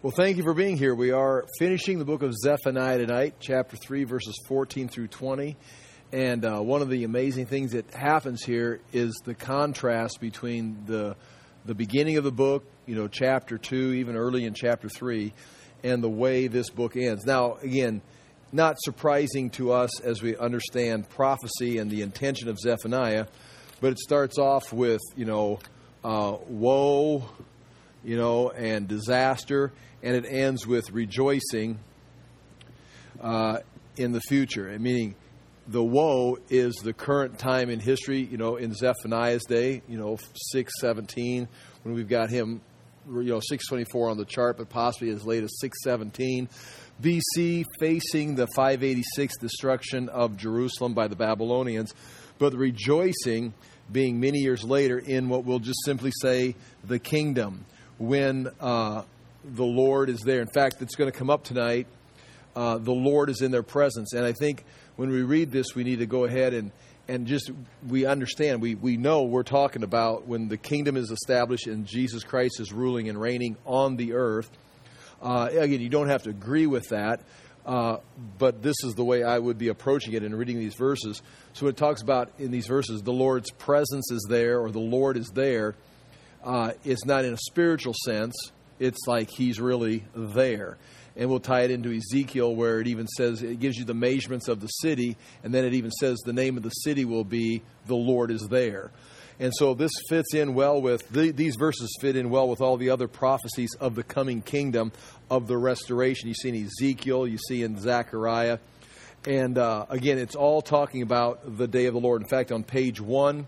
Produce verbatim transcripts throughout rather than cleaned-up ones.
Well, thank you for being here. We are finishing the book of Zephaniah tonight, chapter three, verses fourteen through twenty. And uh, one of the amazing things that happens here is the contrast between the the beginning of the book, you know, chapter two, even early in chapter three, and the way this book ends. Now, again, not surprising to us as we understand prophecy and the intention of Zephaniah, but it starts off with, you know, uh, woe, you know, and disaster, and it ends with rejoicing uh, in the future. Meaning, the woe is the current time in history, you know, in Zephaniah's day, you know, six seventeen, when we've got him, you know, six twenty-four on the chart, but possibly as late as six seventeen B C, facing the five eighty-six destruction of Jerusalem by the Babylonians, but the rejoicing being many years later in what we'll just simply say the kingdom, when uh, the Lord is there. In fact, it's going to come up tonight. Uh, the Lord is in their presence. And I think when we read this, we need to go ahead and, and just, we understand, we, we know we're talking about when the kingdom is established and Jesus Christ is ruling and reigning on the earth. Uh, again, you don't have to agree with that, uh, but this is the way I would be approaching it in reading these verses. So it talks about in these verses, the Lord's presence is there, or the Lord is there. Uh, it's not in a spiritual sense. It's like he's really there. And we'll tie it into Ezekiel, where it even says, it gives you the measurements of the city, and then it even says the name of the city will be, the Lord is there. And so this fits in well with, the, these verses fit in well with all the other prophecies of the coming kingdom, of the restoration. You see in Ezekiel, you see in Zechariah. And uh, again, it's all talking about the day of the Lord. In fact, on page one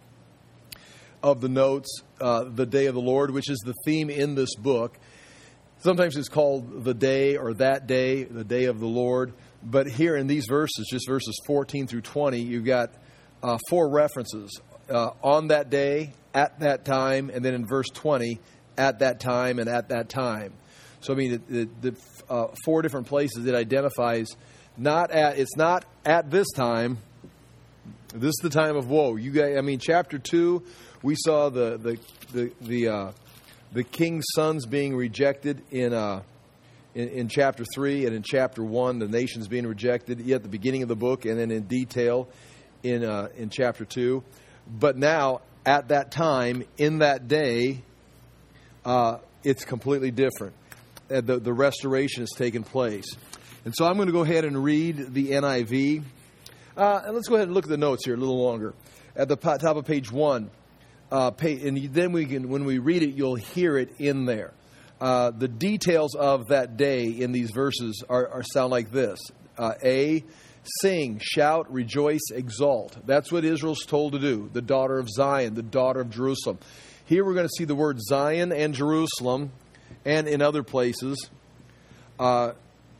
of the notes, uh, the day of the Lord, which is the theme in this book. Sometimes it's called the day or that day, the day of the Lord. But here in these verses, just verses fourteen through twenty, you've got uh, four references. Uh, on that day, at that time, and then in verse twenty, at that time and at that time. So, I mean, the, the, the uh, four different places it identifies, not at, it's not at this time. This is the time of woe. You guys, I mean, chapter two, we saw the the the the, uh, the king's sons being rejected in, uh, in in chapter three, and in chapter one, the nations being rejected at the beginning of the book, and then in detail in uh, in chapter two. But now, at that time, in that day, uh, it's completely different. Uh, the the restoration has taken place, and so I'm going to go ahead and read the N I V. Uh, and let's go ahead and look at the notes here a little longer. At the top of page one, uh, page, and then we can, when we read it, you'll hear it in there. Uh, the details of that day in these verses are, are sound like this: uh, A, sing, shout, rejoice, exalt. That's what Israel's told to do. The daughter of Zion, the daughter of Jerusalem. Here we're going to see the word Zion and Jerusalem, and in other places, uh,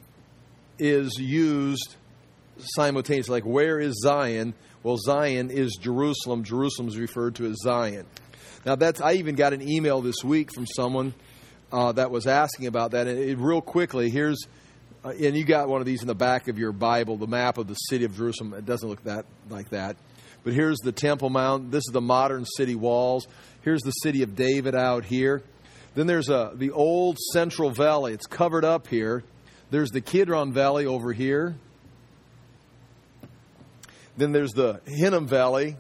is used simultaneously. Like, where is Zion? Well, Zion is Jerusalem. Jerusalem is referred to as Zion. Now, that's, I even got an email this week from someone uh, that was asking about that. And it, real quickly, here's, uh, and you got one of these in the back of your Bible, the map of the city of Jerusalem. It doesn't look that like that. But here's the Temple Mount. This is the modern city walls. Here's the city of David out here. Then there's a, the old Central Valley. It's covered up here. There's the Kidron Valley over here. Then there's the Hinnom Valley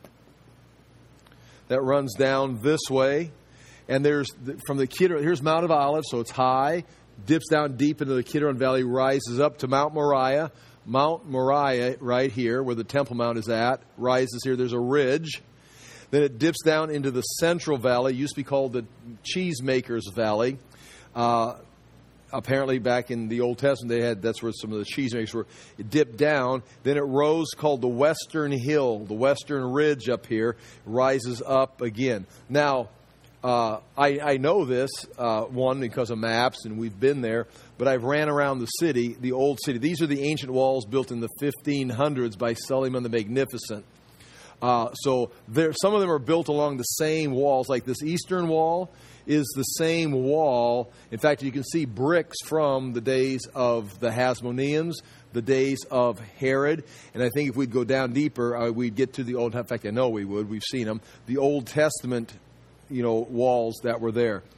that runs down this way. And there's, the, from the Kidron, here's Mount of Olives, so it's high, dips down deep into the Kidron Valley, rises up to Mount Moriah. Mount Moriah, right here, where the Temple Mount is at, rises here. There's a ridge. Then it dips down into the Central Valley, used to be called the Cheesemakers Valley. Uh, apparently, back in the Old Testament, they had that's where some of the cheesemakers were. It dipped down. Then it rose, called the Western Hill, the Western Ridge up here, rises up again. Now, uh, I, I know this, uh, one, because of maps, and we've been there, but I've ran around the city, the old city. These are the ancient walls built in the fifteen hundreds by Suleiman the Magnificent. Uh, so there, some of them are built along the same walls. Like this eastern wall is the same wall. In fact, you can see bricks from the days of the Hasmoneans, the days of Herod. And I think if we'd go down deeper, uh, we'd get to the Old, in fact, I know we would, we've seen them, the Old Testament, you know, walls that were there.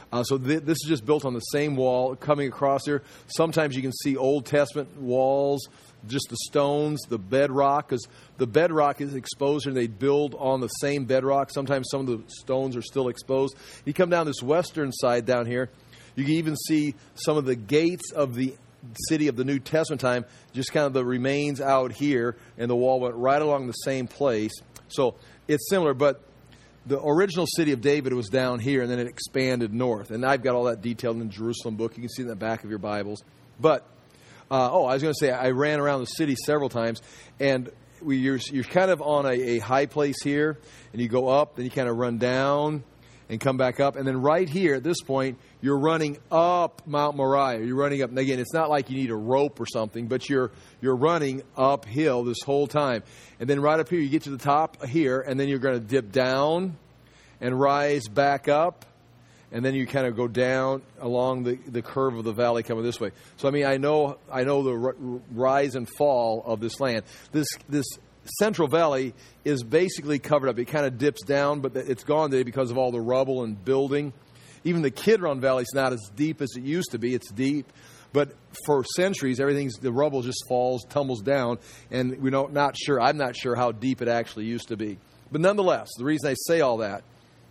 Uh, so th- this is just built on the same wall coming across here. Sometimes you can see Old Testament walls, just the stones, the bedrock, because the bedrock is exposed and they build on the same bedrock. Sometimes some of the stones are still exposed. You come down this western side down here, you can even see some of the gates of the city of the New Testament time, just kind of the remains out here, and the wall went right along the same place. So it's similar, but the original city of David was down here, and then it expanded north. And I've got all that detailed in the Jerusalem book. You can see it in the back of your Bibles. But, uh, oh, I was going to say, I ran around the city several times, and we, you're, you're kind of on a, a high place here, and you go up, then you kind of run down and come back up. And then right here at this point, you're running up Mount Moriah. You're running up. And again, it's not like you need a rope or something, but you're you're running uphill this whole time. And then right up here, you get to the top here, and then you're going to dip down and rise back up. And then you kind of go down along the, the curve of the valley coming this way. So, I mean, I know I know the r- rise and fall of this land. This this Central Valley is basically covered up. It kind of dips down, but it's gone today because of all the rubble and building. Even the Kidron Valley is not as deep as it used to be. It's deep. But for centuries, everything's the rubble just falls, tumbles down, and we're not, not sure. I'm not sure how deep it actually used to be. But nonetheless, the reason I say all that,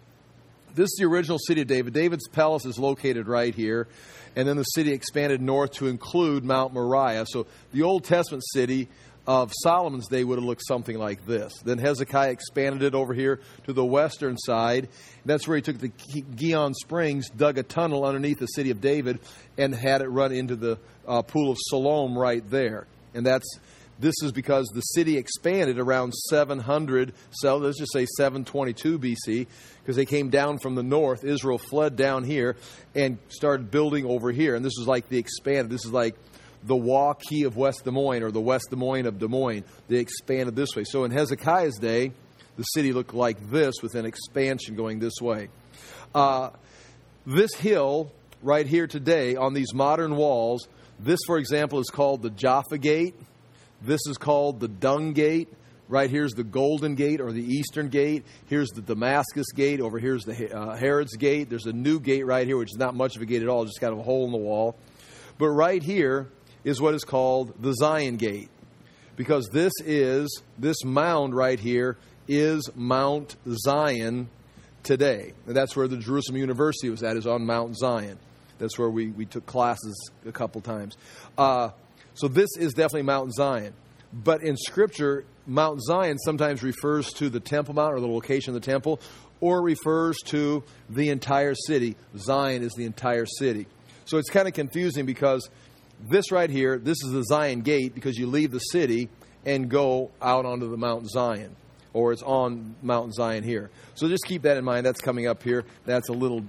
this is the original city of David. David's palace is located right here. And then the city expanded north to include Mount Moriah. So the Old Testament city of Solomon's day would have looked something like this. Then Hezekiah expanded it over here to the western side. That's where he took the Gihon Springs, dug a tunnel underneath the city of David, and had it run into the uh, pool of Siloam right there. And that's this is because the city expanded around seven hundred, so let's just say seven twenty-two B C, because they came down from the north. Israel fled down here and started building over here. And this is like the expanded. This is like the Waukee of West Des Moines, or the West Des Moines of Des Moines. They expanded this way. So in Hezekiah's day, the city looked like this with an expansion going this way. Uh, this hill right here today on these modern walls, this, for example, is called the Jaffa Gate. This is called the Dung Gate. Right here's the Golden Gate, or the Eastern Gate. Here's the Damascus Gate. Over here's the uh, Herod's Gate. There's a new gate right here, which is not much of a gate at all, just kind of a hole in the wall. But right here is what is called the Zion Gate, because this is, this mound right here is Mount Zion today. And that's where the Jerusalem University was at, is on Mount Zion. That's where we, we took classes a couple times. Uh, so this is definitely Mount Zion. But in Scripture, Mount Zion sometimes refers to the Temple Mount, or the location of the temple, or refers to the entire city. Zion is the entire city. So it's kind of confusing, because this right here, this is the Zion Gate, because you leave the city and go out onto the Mount Zion, or it's on Mount Zion here. So just keep that in mind. That's coming up here. That's a little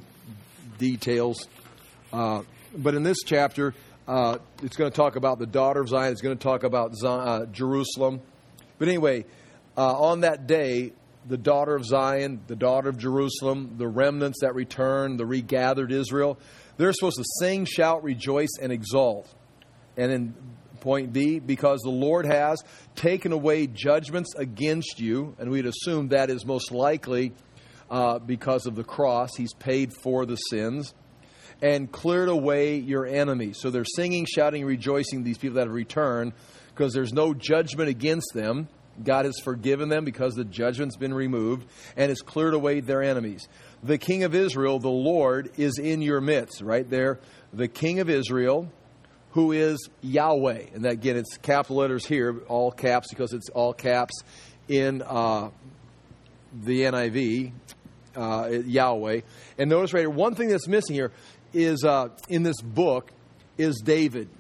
details. Uh, but in this chapter, uh, it's going to talk about the daughter of Zion. It's going to talk about Zion, uh, Jerusalem. But anyway, uh, on that day, the daughter of Zion, the daughter of Jerusalem, the remnants that return, the regathered Israel, they're supposed to sing, shout, rejoice, and exalt. And in point B, because the Lord has taken away judgments against you, and we'd assume that is most likely uh, because of the cross. He's paid for the sins, and cleared away your enemies. So they're singing, shouting, rejoicing, these people that have returned, because there's no judgment against them. God has forgiven them because the judgment's been removed, and has cleared away their enemies. The King of Israel, the Lord, is in your midst. Right there, the King of Israel, who is Yahweh. And that, again, it's capital letters here, all caps, because it's all caps in uh, the N I V, uh, Yahweh. And notice right here, one thing that's missing here is, uh, in this book, is David.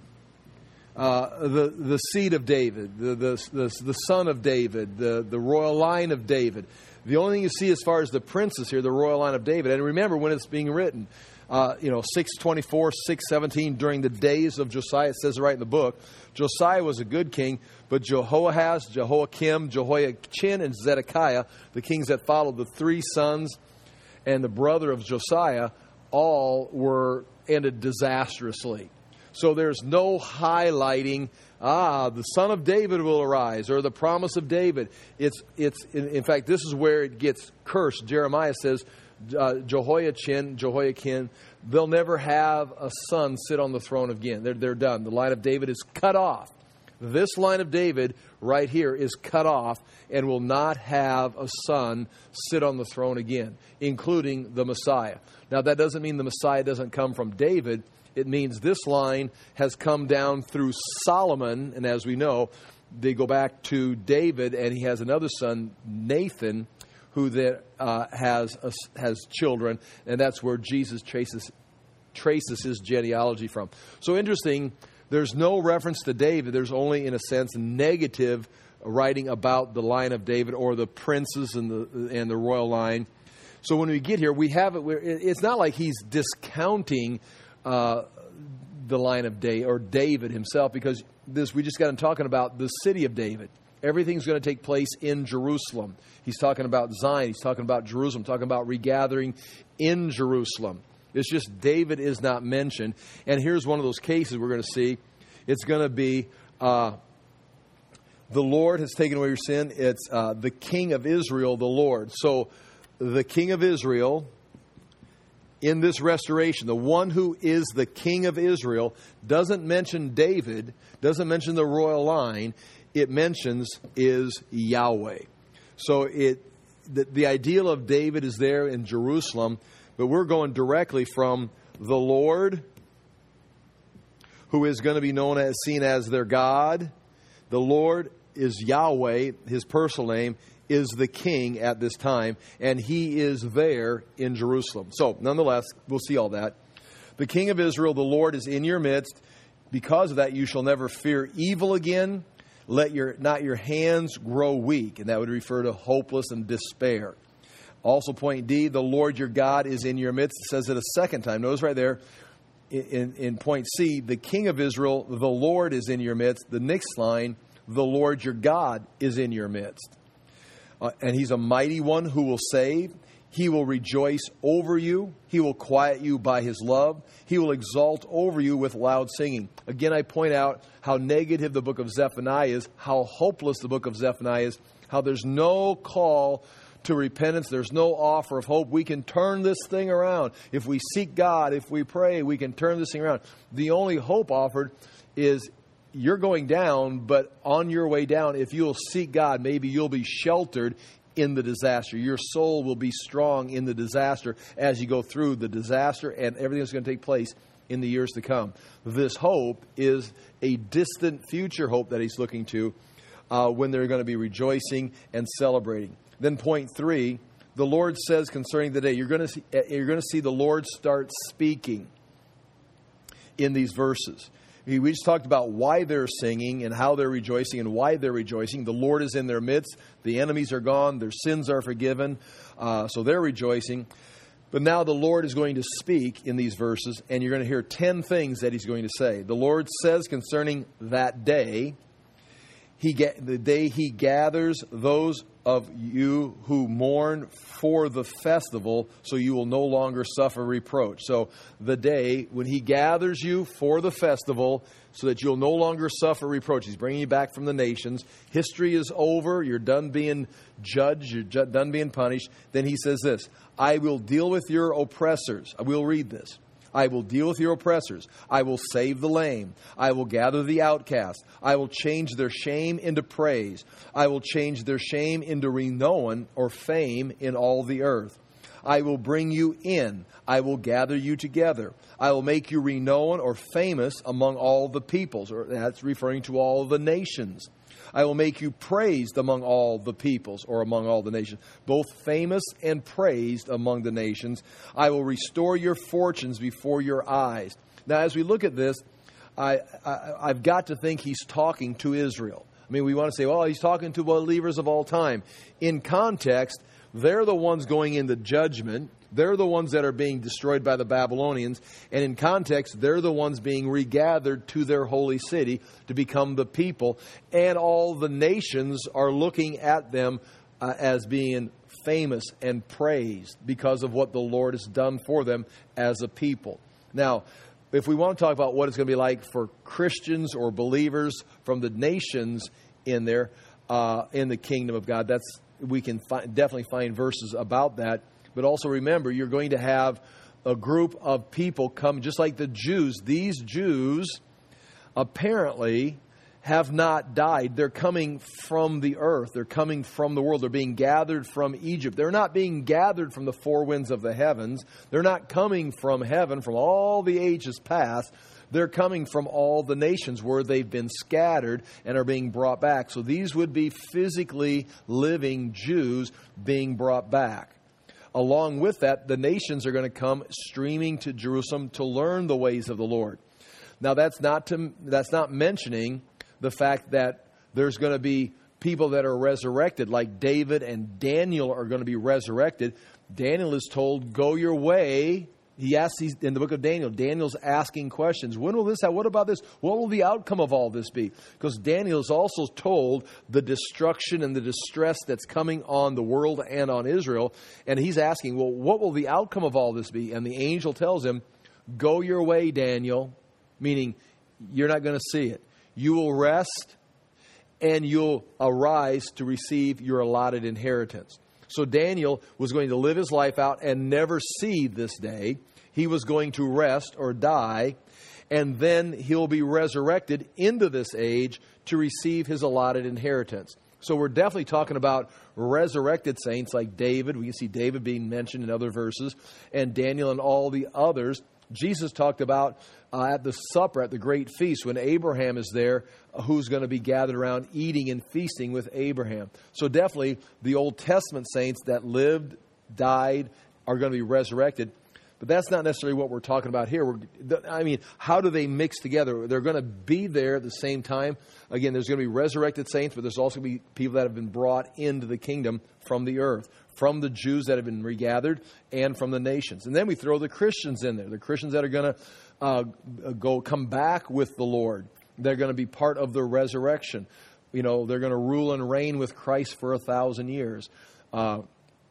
Uh, the the seed of David, the, the the the son of David, the, the royal line of David. The only thing you see as far as the princes here, the royal line of David. And remember when it's being written, uh, you know, six twenty-four, six seventeen, during the days of Josiah, it says it right in the book. Josiah was a good king, but Jehoahaz, Jehoiakim, Jehoiachin, and Zedekiah, the kings that followed, the three sons and the brother of Josiah, all were ended disastrously. So there's no highlighting, ah, the son of David will arise, or the promise of David. It's, it's. In, in fact, this is where it gets cursed. Jeremiah says, uh, Jehoiachin, Jehoiakim, they'll never have a son sit on the throne again. They're, they're done. The line of David is cut off. This line of David right here is cut off and will not have a son sit on the throne again, including the Messiah. Now, that doesn't mean the Messiah doesn't come from David. It means this line has come down through Solomon, and as we know, they go back to David, and he has another son, Nathan, who then uh, has a, has children, and that's where Jesus traces traces his genealogy from. So interesting. There's no reference to David. There's only, in a sense, negative writing about the line of David or the princes and the and the royal line. So when we get here, we have it. It's not like he's discounting uh, the line of David or David himself, because this we just got him talking about the city of David. Everything's going to take place in Jerusalem. He's talking about Zion. He's talking about Jerusalem. Talking about regathering in Jerusalem. It's just David is not mentioned. And here's one of those cases we're going to see. It's going to be uh, the Lord has taken away your sin. It's uh, the King of Israel, the Lord. So the King of Israel in this restoration, the one who is the King of Israel, doesn't mention David, doesn't mention the royal line. It mentions is Yahweh. So it the, the ideal of David is there in Jerusalem. But we're going directly from the Lord, who is going to be known as, seen as their God. The Lord is Yahweh. His personal name is the King at this time. And he is there in Jerusalem. So, nonetheless, we'll see all that. The King of Israel, the Lord, is in your midst. Because of that, you shall never fear evil again. Let your not your hands grow weak. And that would refer to hopeless and despair. Also, point D, the Lord your God is in your midst. It says it a second time. Notice right there in, in point C, the King of Israel, the Lord is in your midst. The next line, the Lord your God is in your midst. Uh, and he's a mighty one who will save. He will rejoice over you. He will quiet you by his love. He will exalt over you with loud singing. Again, I point out how negative the book of Zephaniah is, how hopeless the book of Zephaniah is, how there's no call to repentance. There's no offer of hope. We can turn this thing around. If we seek God, if we pray, we can turn this thing around. The only hope offered is you're going down, but on your way down, if you'll seek God, maybe you'll be sheltered in the disaster. Your soul will be strong in the disaster as you go through the disaster and everything that's going to take place in the years to come. This hope is a distant future hope that he's looking to uh, when they're going to be rejoicing and celebrating. Then point three, the Lord says concerning the day, you're going to see, you're going to see the Lord start speaking in these verses. We just talked about why they're singing and how they're rejoicing and why they're rejoicing. The Lord is in their midst. The enemies are gone. Their sins are forgiven. Uh, so they're rejoicing. But now the Lord is going to speak in these verses, and you're going to hear ten things that he's going to say. The Lord says concerning that day, he ga- the day he gathers those of you who mourn for the festival, so you will no longer suffer reproach. So the day when he gathers you for the festival, so that you'll no longer suffer reproach. He's bringing you back from the nations. History is over. You're done being judged. You're ju- done being punished. Then he says this, I will deal with your oppressors. I will read this. I will deal with your oppressors. I will save the lame. I will gather the outcast. I will change their shame into praise. I will change their shame into renown or fame in all the earth. I will bring you in. I will gather you together. I will make you renowned or famous among all the peoples. Or that's referring to all the nations. I will make you praised among all the peoples, or among all the nations, both famous and praised among the nations. I will restore your fortunes before your eyes. Now, as we look at this, I, I, I've got to think he's talking to Israel. I mean, we want to say, well, he's talking to believers of all time. In context, they're the ones going into judgment. They're the ones that are being destroyed by the Babylonians. And in context, they're the ones being regathered to their holy city to become the people. And all the nations are looking at them uh, as being famous and praised because of what the Lord has done for them as a people. Now, if we want to talk about what it's going to be like for Christians or believers from the nations in there, uh, in the kingdom of God, that's we can fi- definitely find verses about that. But also remember, you're going to have a group of people come, just like the Jews. These Jews apparently have not died. They're coming from the earth. They're coming from the world. They're being gathered from Egypt. They're not being gathered from the four winds of the heavens. They're not coming from heaven, from all the ages past. They're coming from all the nations where they've been scattered and are being brought back. So these would be physically living Jews being brought back. Along with that, the nations are going to come streaming to Jerusalem to learn the ways of the Lord. Now, that's not to, that's not mentioning the fact that there's going to be people that are resurrected, like David and Daniel are going to be resurrected. Daniel is told, go your way. He asks these, in the book of Daniel, Daniel's asking questions. When will this happen? What about this? What will the outcome of all this be? Because Daniel is also told the destruction and the distress that's coming on the world and on Israel. And he's asking, well, what will the outcome of all this be? And the angel tells him, go your way, Daniel, meaning you're not going to see it. You will rest and you'll arise to receive your allotted inheritance. So Daniel was going to live his life out and never see this day. He was going to rest or die, and then he'll be resurrected into this age to receive his allotted inheritance. So we're definitely talking about resurrected saints like David. We can see David being mentioned in other verses, and Daniel and all the others. Jesus talked about uh, at the supper, at the great feast, when Abraham is there, uh, who's going to be gathered around eating and feasting with Abraham. So definitely the Old Testament saints that lived, died, are going to be resurrected. But that's not necessarily what we're talking about here. We're, I mean, how do they mix together? They're going to be there at the same time. Again, there's going to be resurrected saints, but there's also going to be people that have been brought into the kingdom from the earth, from the Jews that have been regathered, and from the nations. And then we throw the Christians in there, the Christians that are going to uh, go come back with the Lord. They're going to be part of the resurrection. You know, they're going to rule and reign with Christ for a thousand years. Uh,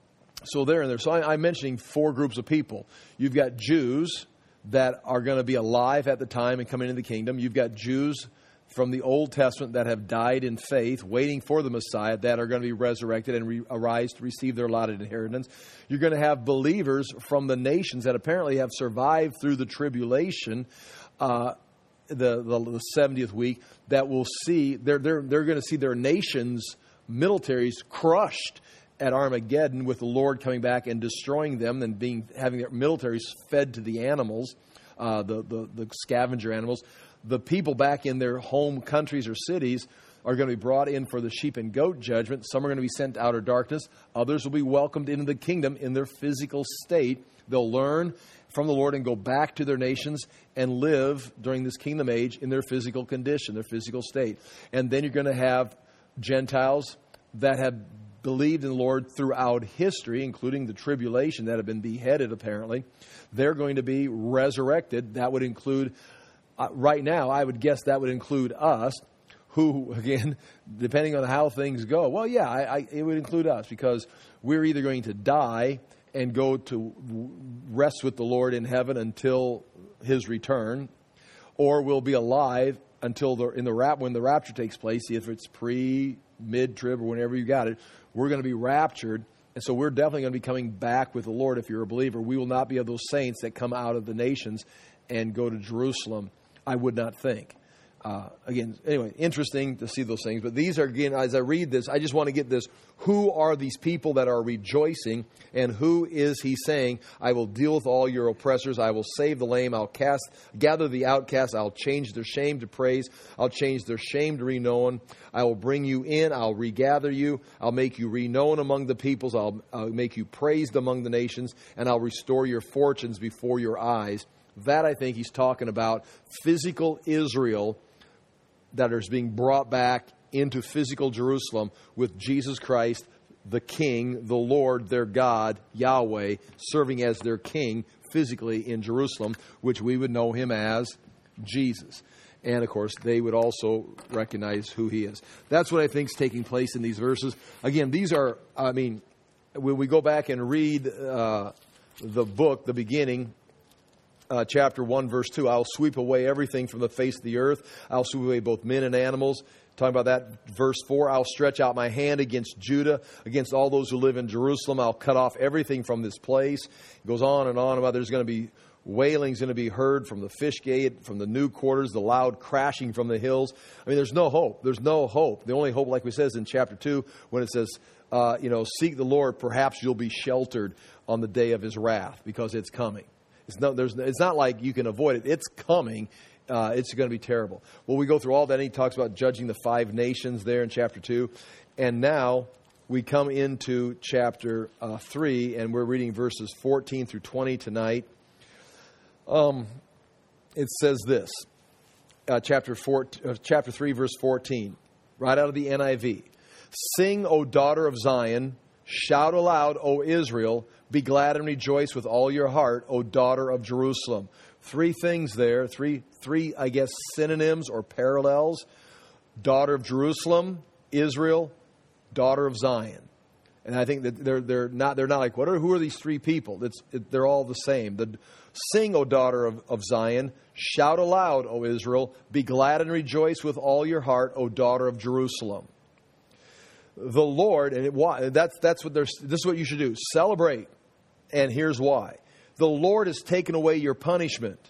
so they're in there. So I, I'm mentioning four groups of people. You've got Jews that are going to be alive at the time and come into the kingdom. You've got Jews from the Old Testament that have died in faith, waiting for the Messiah, that are going to be resurrected and re- arise to receive their allotted inheritance. You're going to have believers from the nations that apparently have survived through the tribulation, uh, the, the the seventieth week, that will see, they're, they're, they're going to see their nations' militaries crushed at Armageddon, with the Lord coming back and destroying them and being having their militaries fed to the animals, uh, the, the, the scavenger animals. The people back in their home countries or cities are going to be brought in for the sheep and goat judgment. Some are going to be sent to outer darkness. Others will be welcomed into the kingdom in their physical state. They'll learn from the Lord and go back to their nations and live during this kingdom age in their physical condition, their physical state. And then you're going to have Gentiles that have believed in the Lord throughout history, including the tribulation, that have been beheaded apparently. They're going to be resurrected. That would include... Uh, right now, I would guess that would include us, who, again, depending on how things go, well, yeah, I, I, it would include us, because we're either going to die and go to rest with the Lord in heaven until His return, or we'll be alive until the in the rap when the rapture takes place. If it's pre, mid trib, or whenever you got it, we're going to be raptured. And so we're definitely going to be coming back with the Lord if you're a believer. We will not be of those saints that come out of the nations and go to Jerusalem. I would not think. Uh, again, anyway, interesting to see those things. But these are, again, as I read this, I just want to get this. Who are these people that are rejoicing? And who is He saying, I will deal with all your oppressors. I will save the lame. I'll cast, gather the outcasts. I'll change their shame to praise. I'll change their shame to renown. I will bring you in. I'll regather you. I'll make you renown among the peoples. I'll, I'll make you praised among the nations. And I'll restore your fortunes before your eyes. That, I think, he's talking about physical Israel that is being brought back into physical Jerusalem with Jesus Christ, the King, the Lord, their God, Yahweh, serving as their King physically in Jerusalem, which we would know Him as Jesus. And, of course, they would also recognize who He is. That's what I think is taking place in these verses. Again, these are, I mean, when we go back and read uh, the book, the beginning, uh, chapter one, verse two, I'll sweep away everything from the face of the earth. I'll sweep away both men and animals. Talking about that, verse four, I'll stretch out my hand against Judah, against all those who live in Jerusalem. I'll cut off everything from this place. It goes on and on about there's going to be wailing's going to be heard from the fish gate, from the new quarters, the loud crashing from the hills. I mean, there's no hope. There's no hope. The only hope, like we says in chapter two, when it says, uh, you know, seek the Lord, perhaps you'll be sheltered on the day of his wrath, because it's coming. It's not, there's, it's not like you can avoid it. It's coming. Uh, it's going to be terrible. Well, we go through all that, and he talks about judging the five nations there in chapter two. And now we come into chapter uh, three, and we're reading verses fourteen through twenty tonight. Um, it says this, uh, chapter four, uh, chapter three, verse fourteen, right out of the N I V. Sing, O daughter of Zion, shout aloud, O Israel, be glad and rejoice with all your heart, O daughter of Jerusalem. Three things there, three, three, I guess, synonyms or parallels. Daughter of Jerusalem, Israel, daughter of Zion. And I think that they're they're not they're not like, what are who are these three people? It's it, they're all the same. The sing, O daughter of, of Zion, shout aloud, O Israel, be glad and rejoice with all your heart, O daughter of Jerusalem. The Lord, and it, that's that's what there's. This is what you should do: celebrate. And here's why: the Lord has taken away your punishment.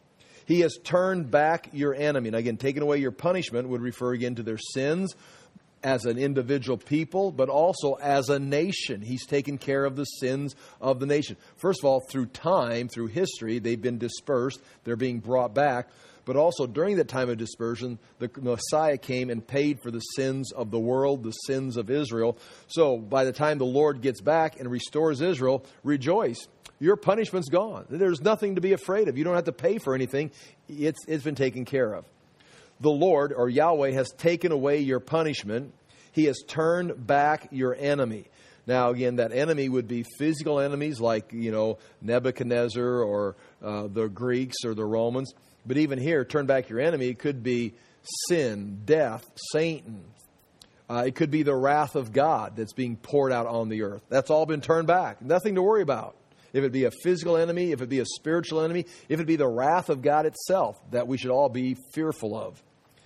He has turned back your enemy. And again, taking away your punishment would refer again to their sins as an individual people, but also as a nation. He's taken care of the sins of the nation. First of all, through time, through history, they've been dispersed. They're being brought back. But also during that time of dispersion, the Messiah came and paid for the sins of the world, the sins of Israel. So by the time the Lord gets back and restores Israel, rejoice. Your punishment's gone. There's nothing to be afraid of. You don't have to pay for anything. It's, it's been taken care of. The Lord, or Yahweh, has taken away your punishment. He has turned back your enemy. Now, again, that enemy would be physical enemies like, you know, Nebuchadnezzar or uh, the Greeks or the Romans. But even here, turn back your enemy. It could be sin, death, Satan. Uh, it could be the wrath of God that's being poured out on the earth. That's all been turned back. Nothing to worry about. If it be a physical enemy, if it be a spiritual enemy, if it be the wrath of God itself that we should all be fearful of.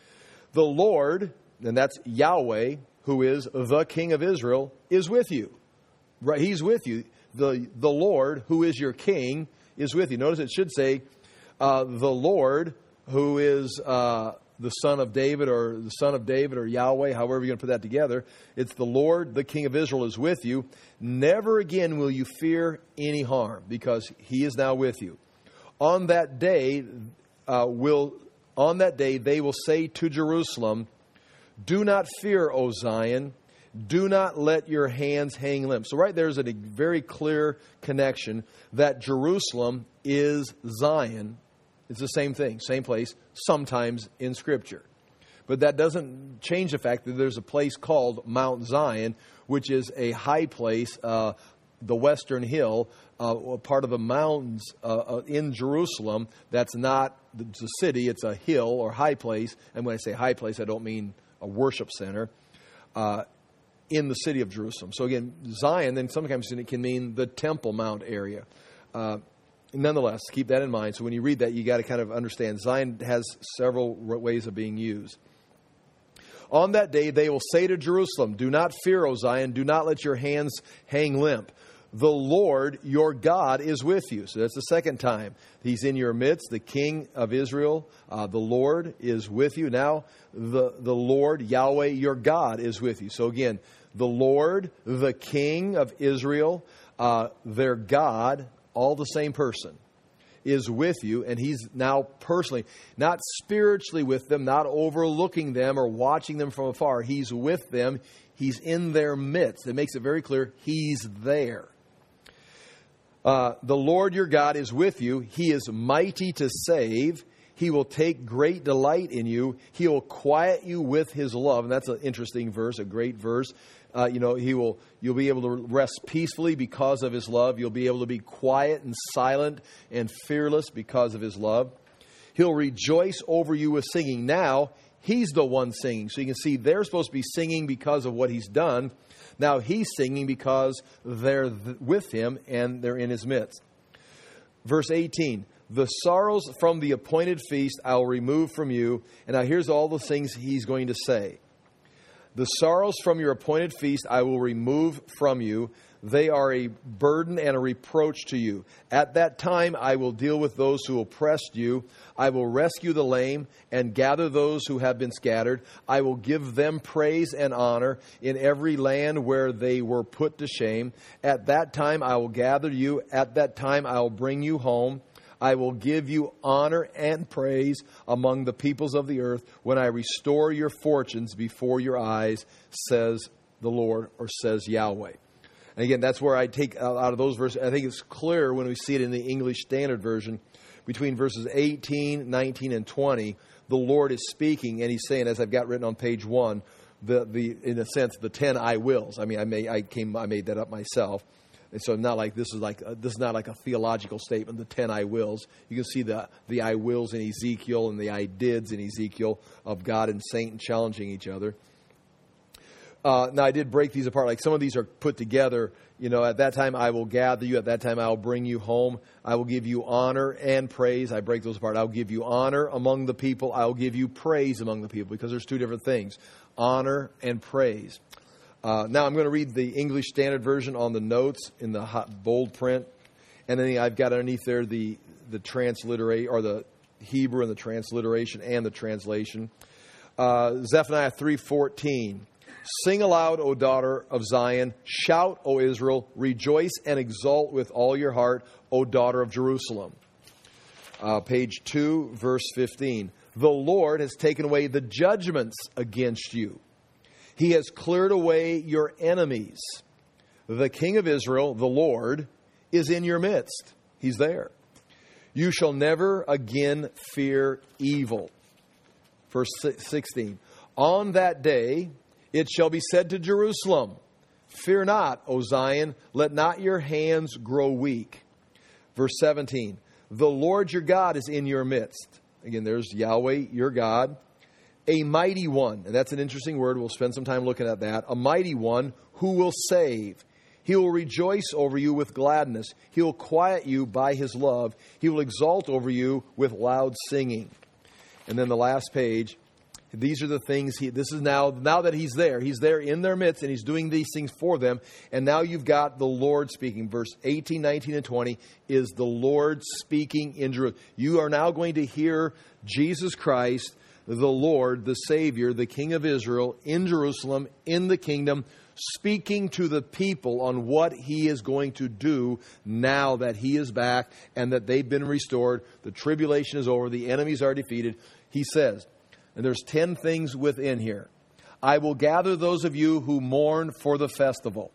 The Lord, and that's Yahweh, who is the King of Israel, is with you. Right? He's with you. The, the Lord, who is your King, is with you. Notice it should say, uh, the Lord, who is uh, the Son of David, or the Son of David, or Yahweh, however you're going to put that together. It's the Lord, the King of Israel, is with you. Never again will you fear any harm, because He is now with you. On that day, uh, will on that day they will say to Jerusalem, do not fear, O Zion. Do not let your hands hang limp. So right there's a very clear connection that Jerusalem is Zion. It's the same thing, same place, sometimes in Scripture. But that doesn't change the fact that there's a place called Mount Zion, which is a high place, uh, the Western Hill, uh, part of the mountains uh, in Jerusalem. That's not the city, it's a hill or high place. And when I say high place, I don't mean a worship center, uh, in the city of Jerusalem. So again, Zion, then sometimes it can mean the Temple Mount area. Uh, nonetheless, keep that in mind. So when you read that, you got to kind of understand Zion has several ways of being used. On that day, they will say to Jerusalem, do not fear, O Zion, do not let your hands hang limp. The Lord, your God, is with you. So that's the second time. He's in your midst, the King of Israel. Uh, the Lord is with you. Now, the, the Lord, Yahweh, your God, is with you. So again, the Lord, the King of Israel, uh, their God, all the same person, is with you. And He's now personally, not spiritually with them, not overlooking them or watching them from afar. He's with them. He's in their midst. It makes it very clear He's there. Uh, the Lord your God is with you. He is mighty to save. He will take great delight in you. He will quiet you with His love. And that's an interesting verse, a great verse. Uh, you know, He will. You'll be able to rest peacefully because of His love. You'll be able to be quiet and silent and fearless because of His love. He'll rejoice over you with singing. Now, He's the one singing. So you can see they're supposed to be singing because of what He's done. Now He's singing because they're th- with Him and they're in His midst. Verse eighteen, The sorrows from the appointed feast I will remove from you. And now here's all the things he's going to say. The sorrows from your appointed feast I will remove from you. They are a burden and a reproach to you. At that time I will deal with those who oppressed you. I will rescue the lame and gather those who have been scattered. I will give them praise and honor in every land where they were put to shame. At that time I will gather you. At that time I will bring you home. I will give you honor and praise among the peoples of the earth when I restore your fortunes before your eyes, says the Lord, or says Yahweh. And again, that's where I take out of those verses. I think it's clear when we see it in the English Standard Version. Between verses eighteen, nineteen, and twenty, the Lord is speaking, and he's saying, as I've got written on page one, the the in a sense, the ten I wills. I mean, I may I came I made that up myself. And so not like this is like a, this is not like a theological statement, the ten I wills. You can see the, the I wills in Ezekiel and the I dids in Ezekiel of God and Satan challenging each other. Uh, now, I did break these apart. Like some of these are put together. You know, at that time I will gather you. At that time I will bring you home. I will give you honor and praise. I break those apart. I will give you honor among the people. I will give you praise among the people, because there's two different things, honor and praise. Uh, now I'm going to read the English Standard Version on the notes in the hot, bold print. And then I've got underneath there the, the transliterate, or the Hebrew and the transliteration and the translation. Uh, Zephaniah three fourteen. Sing aloud, O daughter of Zion. Shout, O Israel. Rejoice and exult with all your heart, O daughter of Jerusalem. Uh, page two, verse fifteen. The Lord has taken away the judgments against you. He has cleared away your enemies. The King of Israel, the Lord, is in your midst. He's there. You shall never again fear evil. Verse sixteen. On that day it shall be said to Jerusalem, fear not, O Zion, let not your hands grow weak. Verse seventeen. The Lord your God is in your midst. Again, there's Yahweh, your God. A mighty one, and that's an interesting word. We'll spend some time looking at that. A mighty one who will save. He will rejoice over you with gladness. He will quiet you by his love. He will exalt over you with loud singing. And then the last page, these are the things, he, this is now, now that he's there. He's there in their midst, and he's doing these things for them. And now you've got the Lord speaking. Verse eighteen, nineteen, and twenty is the Lord speaking in Jerusalem. You are now going to hear Jesus Christ, the Lord, the Savior, the King of Israel, in Jerusalem, in the kingdom, speaking to the people on what he is going to do now that he is back and that they've been restored. The tribulation is over. The enemies are defeated. He says, and there's ten things within here. I will gather those of you who mourn for the festival,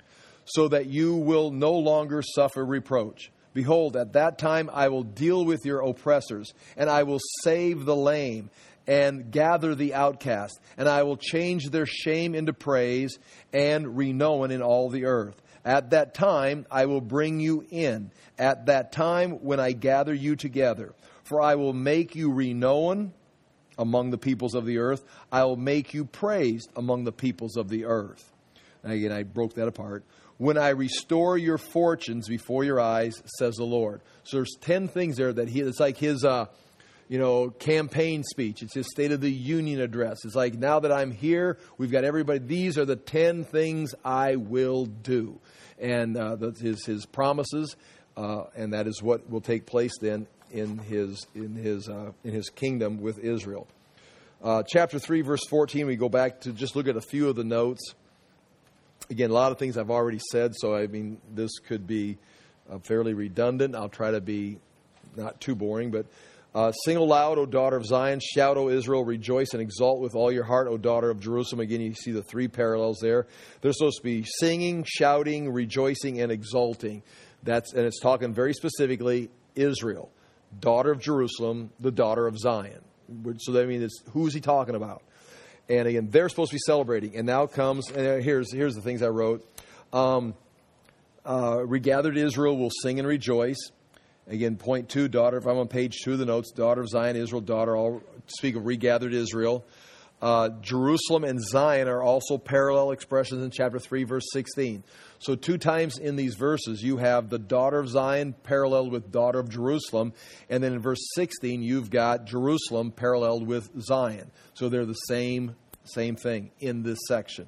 so that you will no longer suffer reproach. Behold, at that time I will deal with your oppressors, and I will save the lame, and gather the outcast, and I will change their shame into praise and renown in all the earth. At that time I will bring you in, at that time when I gather you together. For I will make you renown among the peoples of the earth. I will make you praised among the peoples of the earth. And again, I broke that apart. When I restore your fortunes before your eyes, says the Lord. So there's ten things there that he, it's like his... Uh, you know, campaign speech. It's his State of the Union address. It's like, now that I'm here, we've got everybody. These are the ten things I will do. And uh, that's his, his promises. Uh, and that is what will take place then in his, in his, uh, in his kingdom with Israel. Uh, chapter three, verse fourteen, we go back to just look at a few of the notes. Again, a lot of things I've already said. So, I mean, this could be uh, fairly redundant. I'll try to be not too boring, but Uh, sing aloud, O daughter of Zion. Shout, O Israel. Rejoice and exult with all your heart, O daughter of Jerusalem. Again, you see the three parallels there. They're supposed to be singing, shouting, rejoicing, and exulting. That's, and it's talking very specifically Israel, daughter of Jerusalem, the daughter of Zion. So that means, it's, who's he talking about? And again, they're supposed to be celebrating. And now comes, and here's, here's the things I wrote. Um, uh, regathered Israel will sing and rejoice. Again, point two, daughter, if I'm on page two of the notes, daughter of Zion, Israel, daughter, all speak of regathered Israel. Uh, Jerusalem and Zion are also parallel expressions in chapter three, verse sixteen. So two times in these verses, you have the daughter of Zion paralleled with daughter of Jerusalem. And then in verse sixteen, you've got Jerusalem paralleled with Zion. So they're the same, same thing in this section.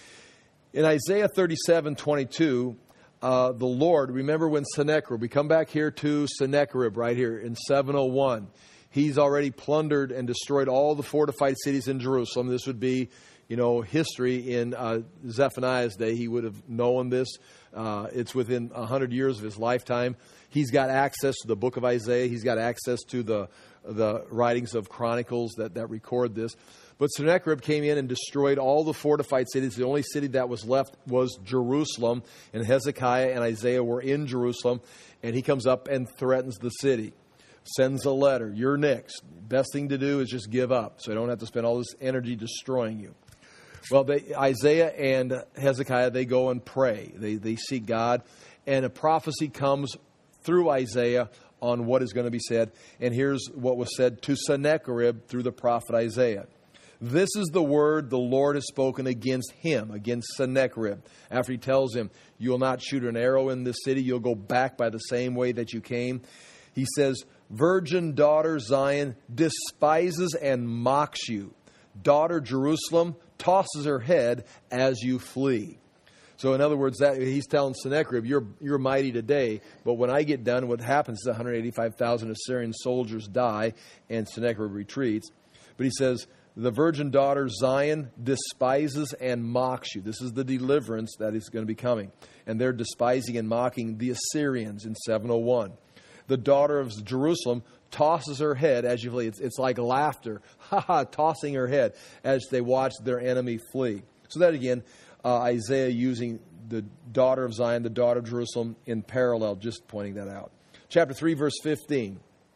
In Isaiah thirty-seven twenty-two, uh, the Lord, remember when Sennacherib, we come back here to Sennacherib right here in seven oh one. He's already plundered and destroyed all the fortified cities in Jerusalem. This would be, you know, history in uh, Zephaniah's day. He would have known this. Uh, it's within one hundred years of his lifetime. He's got access to the book of Isaiah. He's got access to the the writings of Chronicles that, that record this. But Sennacherib came in and destroyed all the fortified cities. The only city that was left was Jerusalem. And Hezekiah and Isaiah were in Jerusalem. And he comes up and threatens the city. Sends a letter. You're next. Best thing to do is just give up, so I don't have to spend all this energy destroying you. Well, they, Isaiah and Hezekiah, they go and pray. They, they seek God. And a prophecy comes through Isaiah on what is going to be said. And here's what was said to Sennacherib through the prophet Isaiah. This is the word the Lord has spoken against him, against Sennacherib. After he tells him, you will not shoot an arrow in this city. You'll go back by the same way that you came. He says, virgin daughter Zion despises and mocks you. Daughter Jerusalem tosses her head as you flee. So in other words, that he's telling Sennacherib, you're, you're mighty today, but when I get done, what happens is one hundred eighty-five thousand Assyrian soldiers die and Sennacherib retreats. But he says, the virgin daughter Zion despises and mocks you. This is the deliverance that is going to be coming. And they're despising and mocking the Assyrians in seven oh one. The daughter of Jerusalem tosses her head as you flee. It's, it's like laughter, ha ha, tossing her head as they watch their enemy flee. So that again, uh, Isaiah using the daughter of Zion, the daughter of Jerusalem in parallel, just pointing that out. Chapter three, verse fifteen.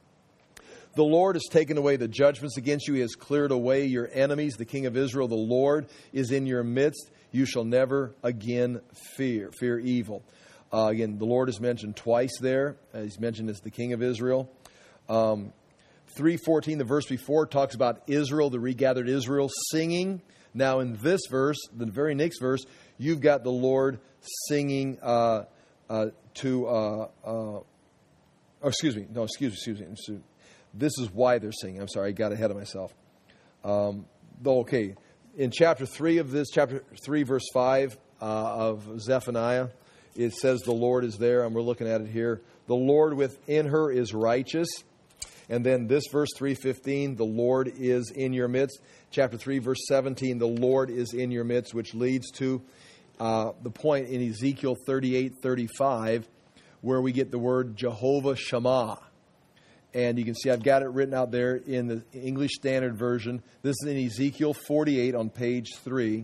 The Lord has taken away the judgments against you. He has cleared away your enemies. The King of Israel, the Lord, is in your midst. You shall never again fear, fear evil. Uh, again, the Lord is mentioned twice there. Uh, he's mentioned as the King of Israel. Um, three fourteen, the verse before, talks about Israel, the regathered Israel, singing. Now in this verse, the very next verse, you've got the Lord singing uh, uh, to, uh, uh, oh, excuse me, no, excuse me, excuse me. Excuse me. This is why they're singing. I'm sorry, I got ahead of myself. Um, okay, in chapter three of this, chapter three, verse five uh, of Zephaniah, it says the Lord is there, and we're looking at it here. The Lord within her is righteous. And then this verse three fifteen, the Lord is in your midst. Chapter three, verse seventeen, the Lord is in your midst, which leads to uh, the point in Ezekiel thirty-eight thirty-five, where we get the word Jehovah Shammah. And you can see I've got it written out there in the English Standard Version. This is in Ezekiel forty-eight on page three.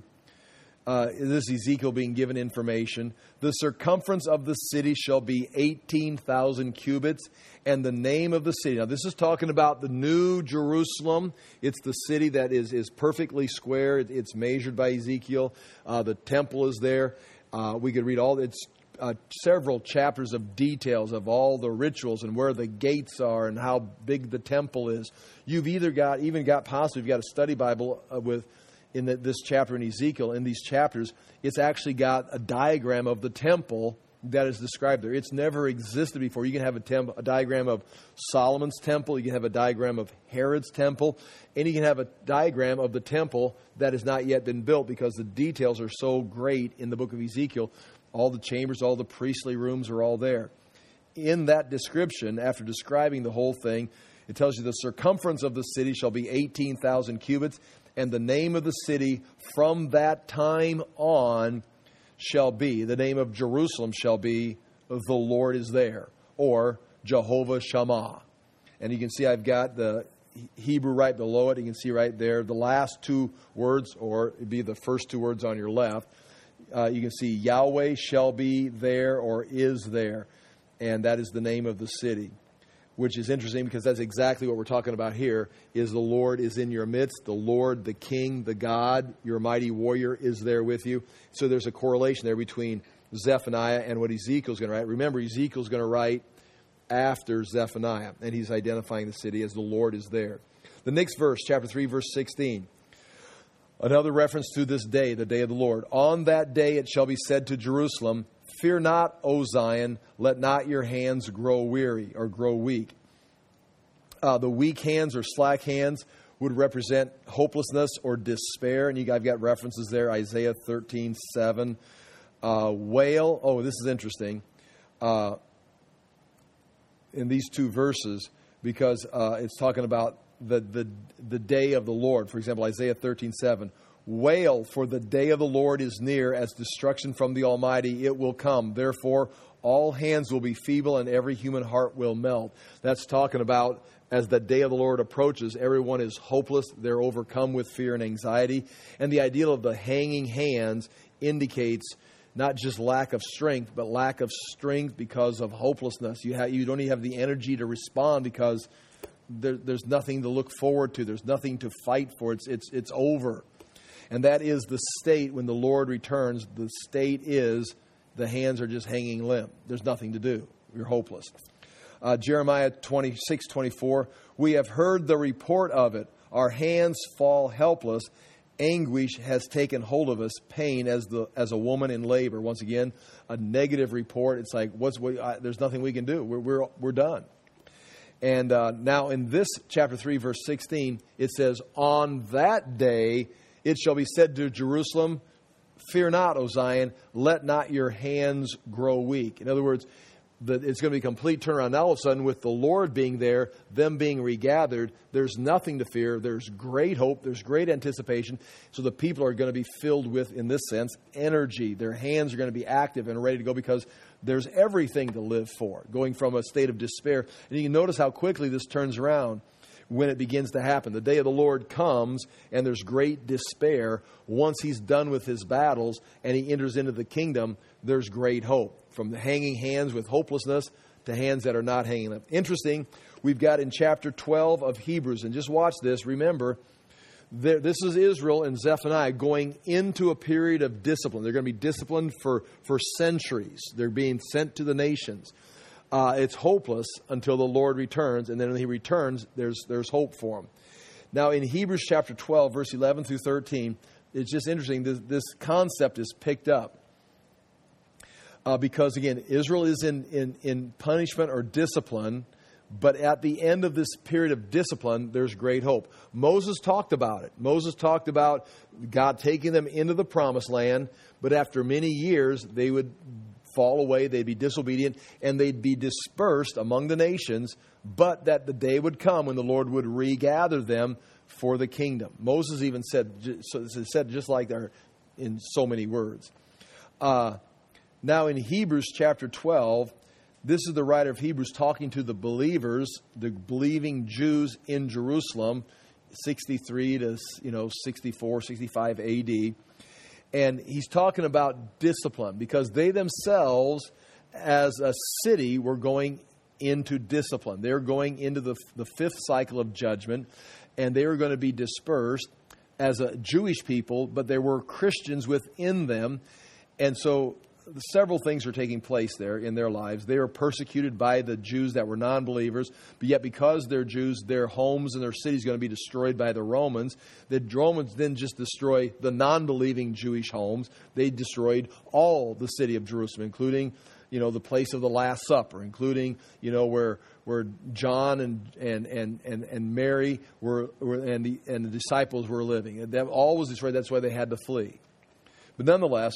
Uh, this is Ezekiel being given information. The circumference of the city shall be eighteen thousand cubits, and the name of the city. Now, this is talking about the new Jerusalem. It's the city that is, is perfectly square. It, it's measured by Ezekiel. Uh, the temple is there. Uh, we could read all, it's uh, several chapters of details of all the rituals and where the gates are and how big the temple is. You've either got, even got possibly, you've got a study Bible uh, with, in the, this chapter in Ezekiel, in these chapters, it's actually got a diagram of the temple that is described there. It's never existed before. You can have a, temp, a diagram of Solomon's temple. You can have a diagram of Herod's temple. And you can have a diagram of the temple that has not yet been built, because the details are so great in the book of Ezekiel. All the chambers, all the priestly rooms are all there. In that description, after describing the whole thing, it tells you the circumference of the city shall be eighteen thousand cubits. And the name of the city from that time on shall be, the name of Jerusalem shall be, the Lord is there, or Jehovah Shammah. And you can see I've got the Hebrew right below it. You can see right there the last two words, or it'd be the first two words on your left. Uh, you can see Yahweh shall be there, or is there. And that is the name of the city. Which is interesting, because that's exactly what we're talking about here, is the Lord is in your midst. The Lord, the King, the God, your mighty warrior is there with you. So there's a correlation there between Zephaniah and what Ezekiel's going to write. Remember, Ezekiel's going to write after Zephaniah, and he's identifying the city as the Lord is there. The next verse, chapter three, verse sixteen. Another reference to this day, the day of the Lord. On that day it shall be said to Jerusalem, fear not, O Zion, let not your hands grow weary or grow weak. Uh, the weak hands or slack hands would represent hopelessness or despair. And you, I've got references there, Isaiah thirteen seven. Uh, wail, oh, this is interesting, uh, in these two verses, because uh, it's talking about the, the, the day of the Lord. For example, Isaiah thirteen seven. Wail, for the day of the Lord is near, as destruction from the Almighty it will come. Therefore, all hands will be feeble and every human heart will melt. That's talking about as the day of the Lord approaches, everyone is hopeless. They're overcome with fear and anxiety. And the idea of the hanging hands indicates not just lack of strength, but lack of strength because of hopelessness. You, have, you don't even have the energy to respond because there, there's nothing to look forward to. There's nothing to fight for. It's, it's, it's over. And that is the state when the Lord returns. The state is the hands are just hanging limp. There's nothing to do. You're hopeless. Uh, Jeremiah twenty-six twenty-four. We have heard the report of it. Our hands fall helpless. Anguish has taken hold of us. Pain as the as a woman in labor. Once again, a negative report. It's like what's we, I, there's nothing we can do. We're we're we're done. And uh, now in this chapter three, verse sixteen, it says, on that day it shall be said to Jerusalem, fear not, O Zion, let not your hands grow weak. In other words, the, it's going to be a complete turnaround. Now all of a sudden, with the Lord being there, them being regathered, there's nothing to fear. There's great hope. There's great anticipation. So the people are going to be filled with, in this sense, energy. Their hands are going to be active and ready to go because there's everything to live for, going from a state of despair. And you can notice how quickly this turns around when it begins to happen. The day of the Lord comes and there's great despair. Once he's done with his battles and he enters into the kingdom, there's great hope. From the hanging hands with hopelessness to hands that are not hanging up. Interesting, we've got in chapter twelve of Hebrews, and just watch this. Remember, there, this is Israel and Zephaniah going into a period of discipline. They're going to be disciplined for, for centuries. They're being sent to the nations. Uh, it's hopeless until the Lord returns, and then when he returns, there's there's hope for them. Now, in Hebrews chapter twelve, verse eleven through thirteen, it's just interesting. This, this concept is picked up uh, because, again, Israel is in, in, in punishment or discipline, but at the end of this period of discipline, there's great hope. Moses talked about it. Moses talked about God taking them into the promised land, but after many years, they would fall away, they'd be disobedient, and they'd be dispersed among the nations, but that the day would come when the Lord would regather them for the kingdom. Moses even said, said just like there in so many words. Uh, now in Hebrews chapter twelve, this is the writer of Hebrews talking to the believers, the believing Jews in Jerusalem, sixty-three to you know sixty-four, sixty-five A D. And he's talking about discipline because they themselves, as a city, were going into discipline. They're going into the, the fifth cycle of judgment, and they were going to be dispersed as a Jewish people, but there were Christians within them. And so several things are taking place there in their lives. They are persecuted by the Jews that were non-believers, but yet because they're Jews, their homes and their cities are going to be destroyed by the Romans. The Romans didn't just destroy the non-believing Jewish homes. They destroyed all the city of Jerusalem, including, you know, the place of the Last Supper, including, you know, where where John and and and and, and Mary were, were and the and the disciples were living. And that all was destroyed. That's why they had to flee. But nonetheless,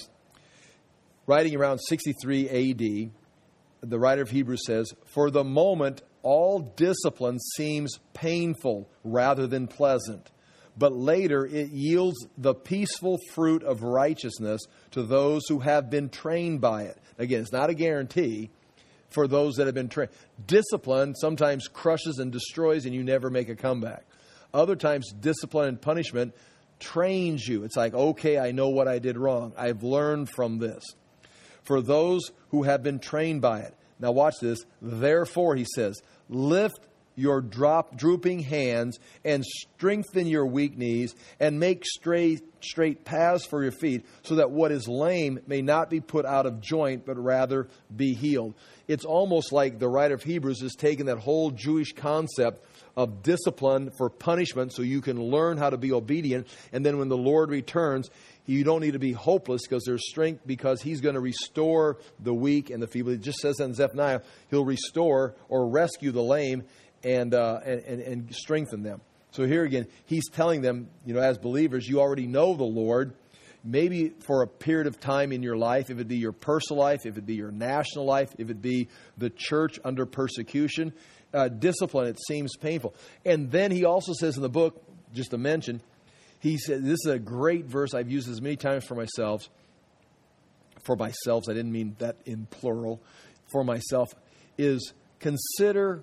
writing around sixty-three A D, the writer of Hebrews says, for the moment, all discipline seems painful rather than pleasant. But later, it yields the peaceful fruit of righteousness to those who have been trained by it. Again, it's not a guarantee for those that have been trained. Discipline sometimes crushes and destroys and you never make a comeback. Other times, discipline and punishment trains you. It's like, okay, I know what I did wrong. I've learned from this. For those who have been trained by it. Now watch this. Therefore, he says, lift your drop, drooping hands and strengthen your weak knees and make straight, straight paths for your feet so that what is lame may not be put out of joint, but rather be healed. It's almost like the writer of Hebrews is taking that whole Jewish concept of discipline for punishment so you can learn how to be obedient. And then when the Lord returns, you don't need to be hopeless because there's strength, because He's going to restore the weak and the feeble. It just says that in Zephaniah, He'll restore or rescue the lame and, uh, and, and, and strengthen them. So here again, He's telling them, you know, as believers, you already know the Lord. Maybe for a period of time in your life, if it be your personal life, if it be your national life, if it be the church under persecution, uh, discipline, it seems painful. And then He also says in the book, just to mention, He said, this is a great verse. I've used this many times for myself. For myself, I didn't mean that in plural. For myself, is consider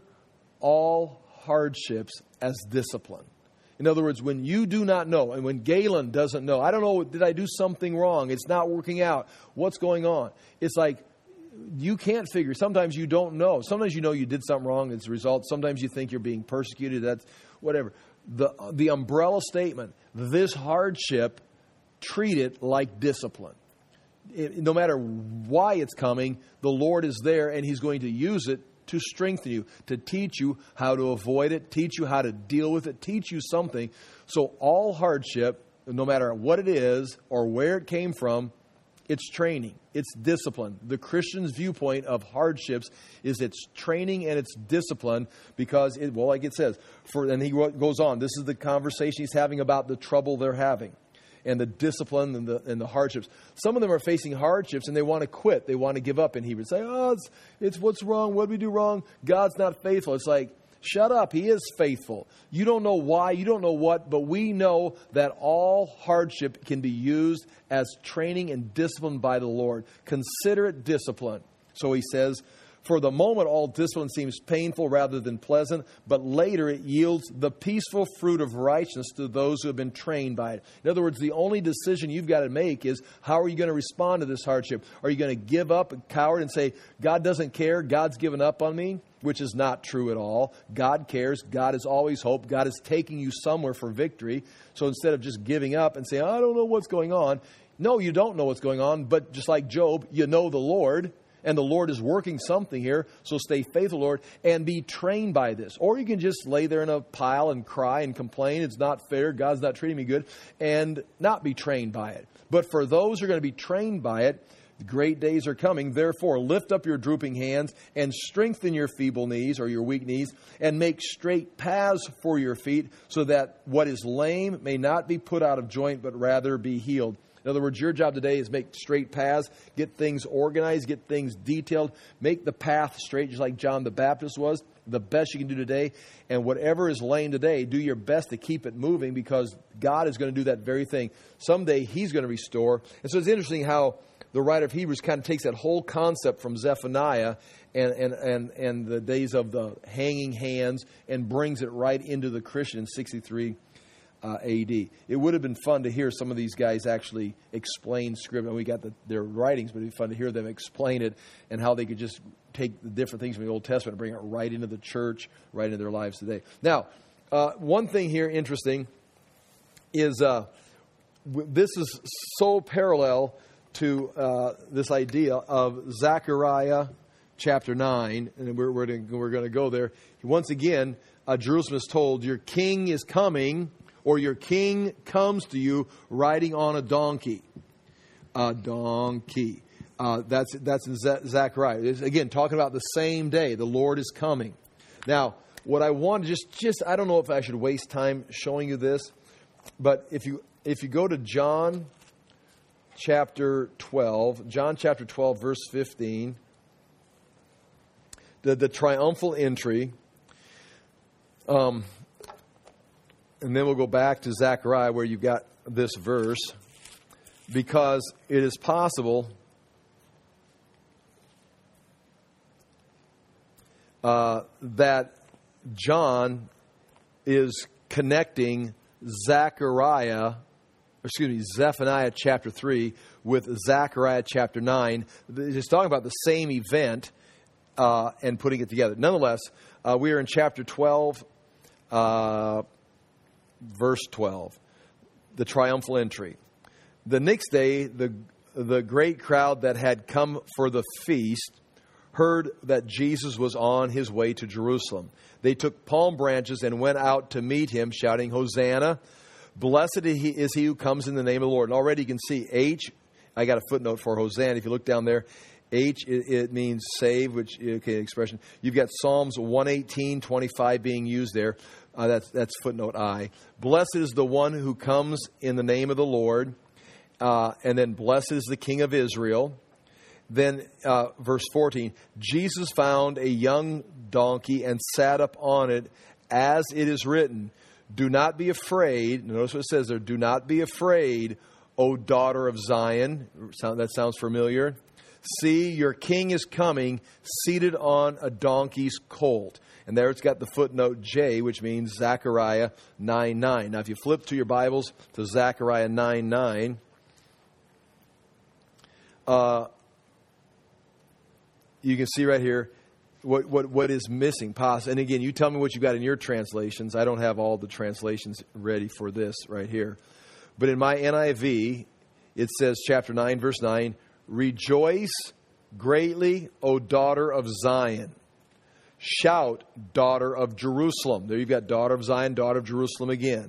all hardships as discipline. In other words, when you do not know, and when Galen doesn't know, I don't know, did I do something wrong? It's not working out. What's going on? It's like you can't figure. Sometimes you don't know. Sometimes you know you did something wrong as a result. Sometimes you think you're being persecuted. That's whatever. The, the umbrella statement, this hardship, treat it like discipline. It, no matter why it's coming, the Lord is there and He's going to use it to strengthen you, to teach you how to avoid it, teach you how to deal with it, teach you something. So all hardship, no matter what it is or where it came from, it's training. It's discipline. The Christian's viewpoint of hardships is it's training and it's discipline because, it, well, like it says, for, and he goes on, this is the conversation he's having about the trouble they're having and the discipline and the, and the hardships. Some of them are facing hardships and they want to quit. They want to give up. And he would say, oh, it's, it's what's wrong? What did we do wrong? God's not faithful. It's like, shut up. He is faithful. You don't know why. You don't know what. But we know that all hardship can be used as training and discipline by the Lord. Consider it discipline. So he says, for the moment, all discipline seems painful rather than pleasant, but later it yields the peaceful fruit of righteousness to those who have been trained by it. In other words, the only decision you've got to make is, how are you going to respond to this hardship? Are you going to give up, a coward, and say, God doesn't care, God's given up on me? Which is not true at all. God cares. God is always hope. God is taking you somewhere for victory. So instead of just giving up and saying, I don't know what's going on. No, you don't know what's going on. But just like Job, you know the Lord. And the Lord is working something here. So stay faithful, Lord, and be trained by this. Or you can just lay there in a pile and cry and complain. It's not fair. God's not treating me good. And not be trained by it. But for those who are going to be trained by it, the great days are coming. Therefore, lift up your drooping hands and strengthen your feeble knees or your weak knees and make straight paths for your feet so that what is lame may not be put out of joint, but rather be healed. In other words, your job today is make straight paths, get things organized, get things detailed, make the path straight, just like John the Baptist was, the best you can do today. And whatever is lame today, do your best to keep it moving because God is going to do that very thing. Someday He's going to restore. And so it's interesting how the writer of Hebrews kind of takes that whole concept from Zephaniah and, and, and, and the days of the hanging hands and brings it right into the Christian in sixty-three Uh, A D. It would have been fun to hear some of these guys actually explain Scripture. And we got the, their writings, but it would be fun to hear them explain it and how they could just take the different things from the Old Testament and bring it right into the church, right into their lives today. Now, uh, one thing here interesting is uh, w- this is so parallel to uh, this idea of Zechariah chapter nine, and we're, we're, gonna, we're going to go there. Once again, uh, Jerusalem is told, your king is coming, or your king comes to you riding on a donkey. A donkey. Uh, that's that's in Ze- Zechariah. It's, again, talking about the same day. The Lord is coming. Now, what I want to just, just, I don't know if I should waste time showing you this, but if you if you go to John chapter twelve, John chapter twelve, verse fifteen, the, the triumphal entry, um, and then we'll go back to Zechariah where you've got this verse, because it is possible uh, that John is connecting Zechariah, excuse me, Zephaniah chapter three with Zechariah chapter nine. He's talking about the same event uh, and putting it together. Nonetheless, Uh, we are in chapter twelve, uh, verse twelve, the triumphal entry. The next day, the the great crowd that had come for the feast heard that Jesus was on his way to Jerusalem. They took palm branches and went out to meet him, shouting, "Hosanna! Blessed is he who comes in the name of the Lord." And already you can see H. I got a footnote for Hosanna. If you look down there, H, it, it means save, which, okay, expression. You've got Psalms one eighteen, twenty-five being used there. Uh, that's, that's footnote I. Blessed is the one who comes in the name of the Lord. Uh, and then blessed is the King of Israel. Then uh, verse fourteen, Jesus found a young donkey and sat up on it, as it is written, "Do not be afraid." Notice what it says there. "Do not be afraid, O daughter of Zion." That sounds familiar. "See, your king is coming, seated on a donkey's colt." And there it's got the footnote J, which means Zechariah nine nine. Now, if you flip to your Bibles to Zechariah nine nine, uh, you can see right here what, what, what is missing. And again, you tell me what you got in your translations. I don't have all the translations ready for this right here. But in my N I V, it says, chapter nine, verse nine, "Rejoice greatly, O daughter of Zion. Shout, daughter of Jerusalem." There you've got daughter of Zion, daughter of Jerusalem again.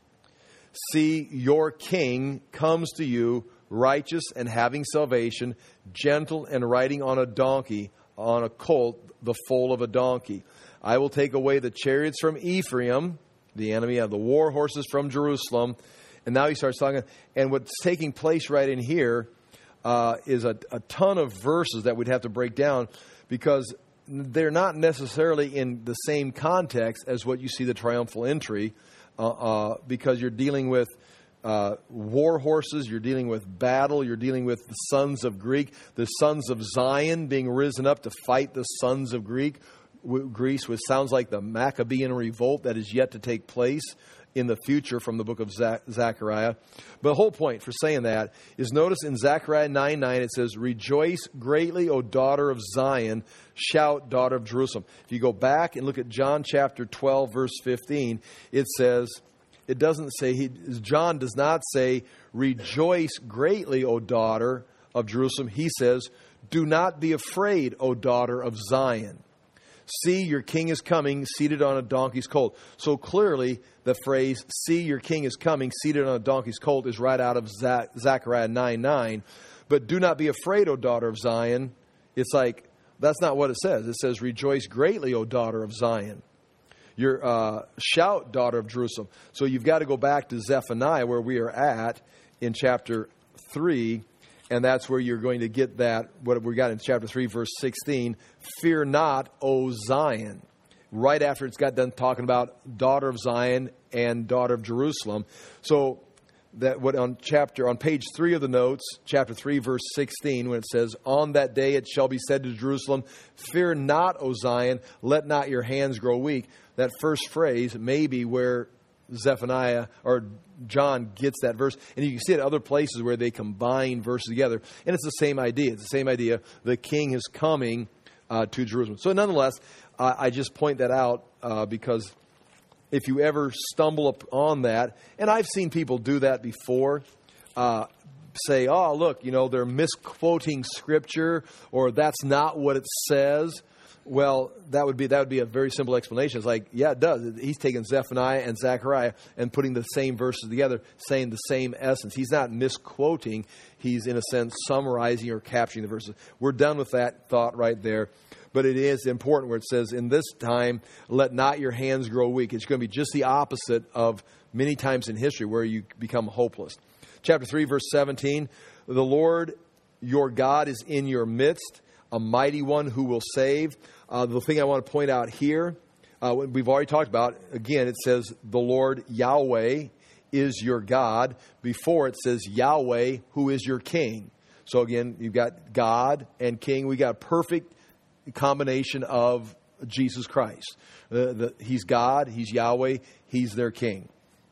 "See, your king comes to you, righteous and having salvation, gentle and riding on a donkey, on a colt, the foal of a donkey. I will take away the chariots from Ephraim," the enemy, of the war horses from Jerusalem. And now he starts talking. And what's taking place right in here uh, is a, a ton of verses that we'd have to break down, because they're not necessarily in the same context as what you see the triumphal entry, uh, uh, because you're dealing with uh, war horses, you're dealing with battle, you're dealing with the sons of Greek, the sons of Zion being risen up to fight the sons of Greek, Greece, which sounds like the Maccabean revolt that is yet to take place in the future from the book of Zechariah. But the whole point for saying that is, notice in Zechariah nine nine, it says, "Rejoice greatly, O daughter of Zion. Shout, daughter of Jerusalem." If you go back and look at John chapter twelve, verse fifteen, it says, it doesn't say, he, John does not say, "Rejoice greatly, O daughter of Jerusalem." He says, "Do not be afraid, O daughter of Zion. See, your king is coming, seated on a donkey's colt." So clearly, the phrase, "See, your king is coming, seated on a donkey's colt," is right out of Zechariah nine nine. But "do not be afraid, O daughter of Zion," it's like, that's not what it says. It says, "Rejoice greatly, O daughter of Zion. Your uh, shout, daughter of Jerusalem." So you've got to go back to Zephaniah, where we are at in chapter three. And that's where you're going to get that, what we got in chapter three, verse sixteen. "Fear not, O Zion." Right after it's got done talking about daughter of Zion and daughter of Jerusalem. So that what on chapter on page three of the notes, chapter three, verse sixteen, when it says, "On that day it shall be said to Jerusalem, Fear not, O Zion, let not your hands grow weak." That first phrase may be where Zephaniah or John gets that verse. And you can see it other places where they combine verses together. And it's the same idea. It's the same idea. The king is coming uh, to Jerusalem. So nonetheless, uh, I just point that out uh, because if you ever stumble upon that, and I've seen people do that before, uh, say, "Oh, look, you know, they're misquoting Scripture," or "That's not what it says." Well, that would be that would be a very simple explanation. It's like, yeah, it does. He's taking Zephaniah and Zechariah and putting the same verses together, saying the same essence. He's not misquoting. He's, in a sense, summarizing or capturing the verses. We're done with that thought right there. But it is important where it says, "In this time, let not your hands grow weak." It's going to be just the opposite of many times in history where you become hopeless. Chapter three, verse seventeen, "The Lord your God is in your midst, a mighty one who will save." Uh, the thing I want to point out here, uh, we've already talked about, again, it says, "The Lord Yahweh is your God." Before it says, "Yahweh, who is your king." So again, you've got God and king. We got a perfect combination of Jesus Christ. Uh, the, he's God, he's Yahweh, he's their king.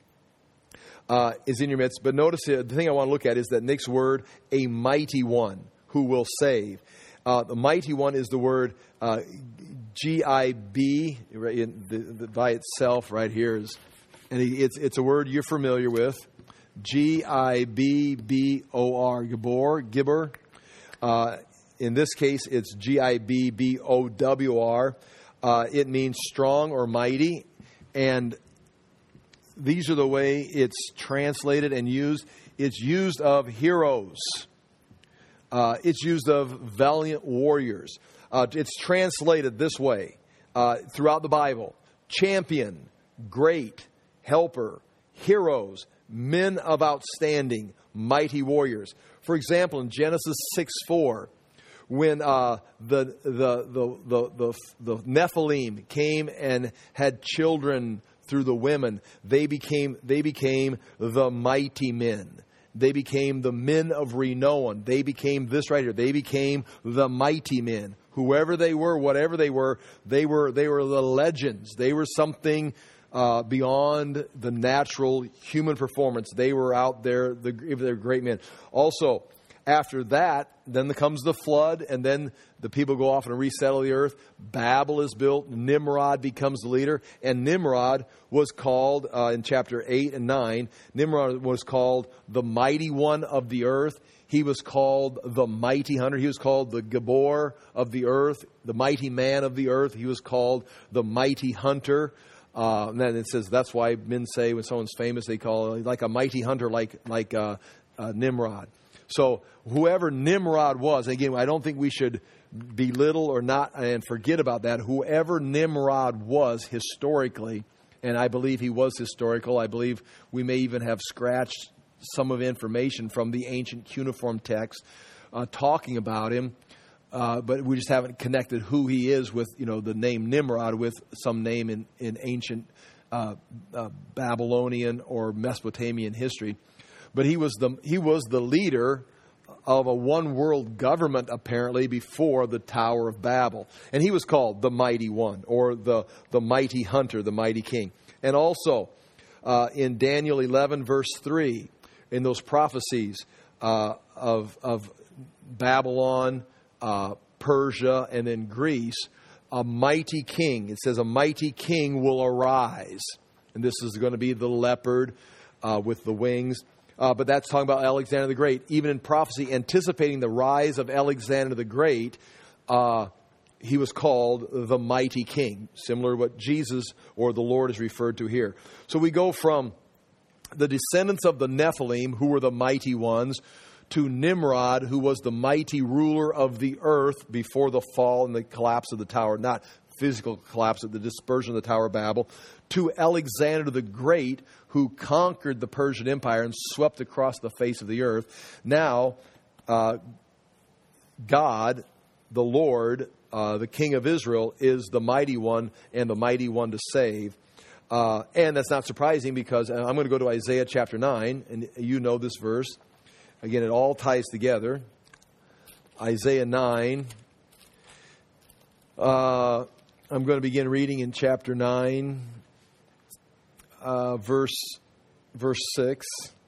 Uh, is in your midst. But notice uh, the thing I want to look at is that next word, "a mighty one who will save." Uh, the mighty one is the word uh, G I B, by itself right here is, and it's it's a word you're familiar with. G I B B O R, Gibor, Gibor. Uh, in this case, it's G I B B O W R. Uh, it means strong or mighty, and these are the way it's translated and used. It's used of heroes. Uh, it's used of valiant warriors. Uh, it's translated this way uh, throughout the Bible: champion, great, helper, heroes, men of outstanding, mighty warriors. For example, in Genesis six four, when uh, the, the, the, the, the, the Nephilim came and had children through the women, they became, they became the mighty men. They became the men of renown. They became this right here. They became the mighty men. Whoever they were, whatever they were, they were they were the legends. They were something uh, beyond the natural human performance. They were out there. The, they're great men. Also, after that, then comes the flood, and then the people go off and resettle the earth. Babel is built. Nimrod becomes the leader. And Nimrod was called, uh, in chapter eight and nine, Nimrod was called the mighty one of the earth. He was called the mighty hunter. He was called the Gibor of the earth, the mighty man of the earth. He was called the mighty hunter. Uh, and then it says that's why men say when someone's famous, they call it like a mighty hunter, like like uh, uh, Nimrod. So whoever Nimrod was, again, I don't think we should belittle or not and forget about that. Whoever Nimrod was historically, and I believe he was historical, I believe we may even have scratched some of the information from the ancient cuneiform text uh, talking about him, uh, but we just haven't connected who he is with, you know, the name Nimrod with some name in, in ancient uh, uh, Babylonian or Mesopotamian history. But he was the he was the leader of a one world government apparently before the Tower of Babel, and he was called the Mighty One or the the Mighty Hunter, the Mighty King. And also uh, in Daniel eleven verse three, in those prophecies uh, of of Babylon, uh, Persia, and then Greece, a mighty king. It says a mighty king will arise, and this is going to be the leopard uh, with the wings. Uh, but that's talking about Alexander the Great. Even in prophecy, anticipating the rise of Alexander the Great, uh, he was called the mighty king, similar to what Jesus or the Lord is referred to here. So we go from the descendants of the Nephilim, who were the mighty ones, to Nimrod, who was the mighty ruler of the earth before the fall and the collapse of the tower, not physical collapse, of the dispersion of the Tower of Babel, to Alexander the Great, who conquered the Persian Empire and swept across the face of the earth. Now, uh, God, the Lord, uh, the King of Israel, is the mighty one and the mighty one to save. Uh, and that's not surprising because I'm going to go to Isaiah chapter nine, and you know this verse. Again, it all ties together. Isaiah nine. Uh, I'm going to begin reading in chapter nine. Uh, verse verse six.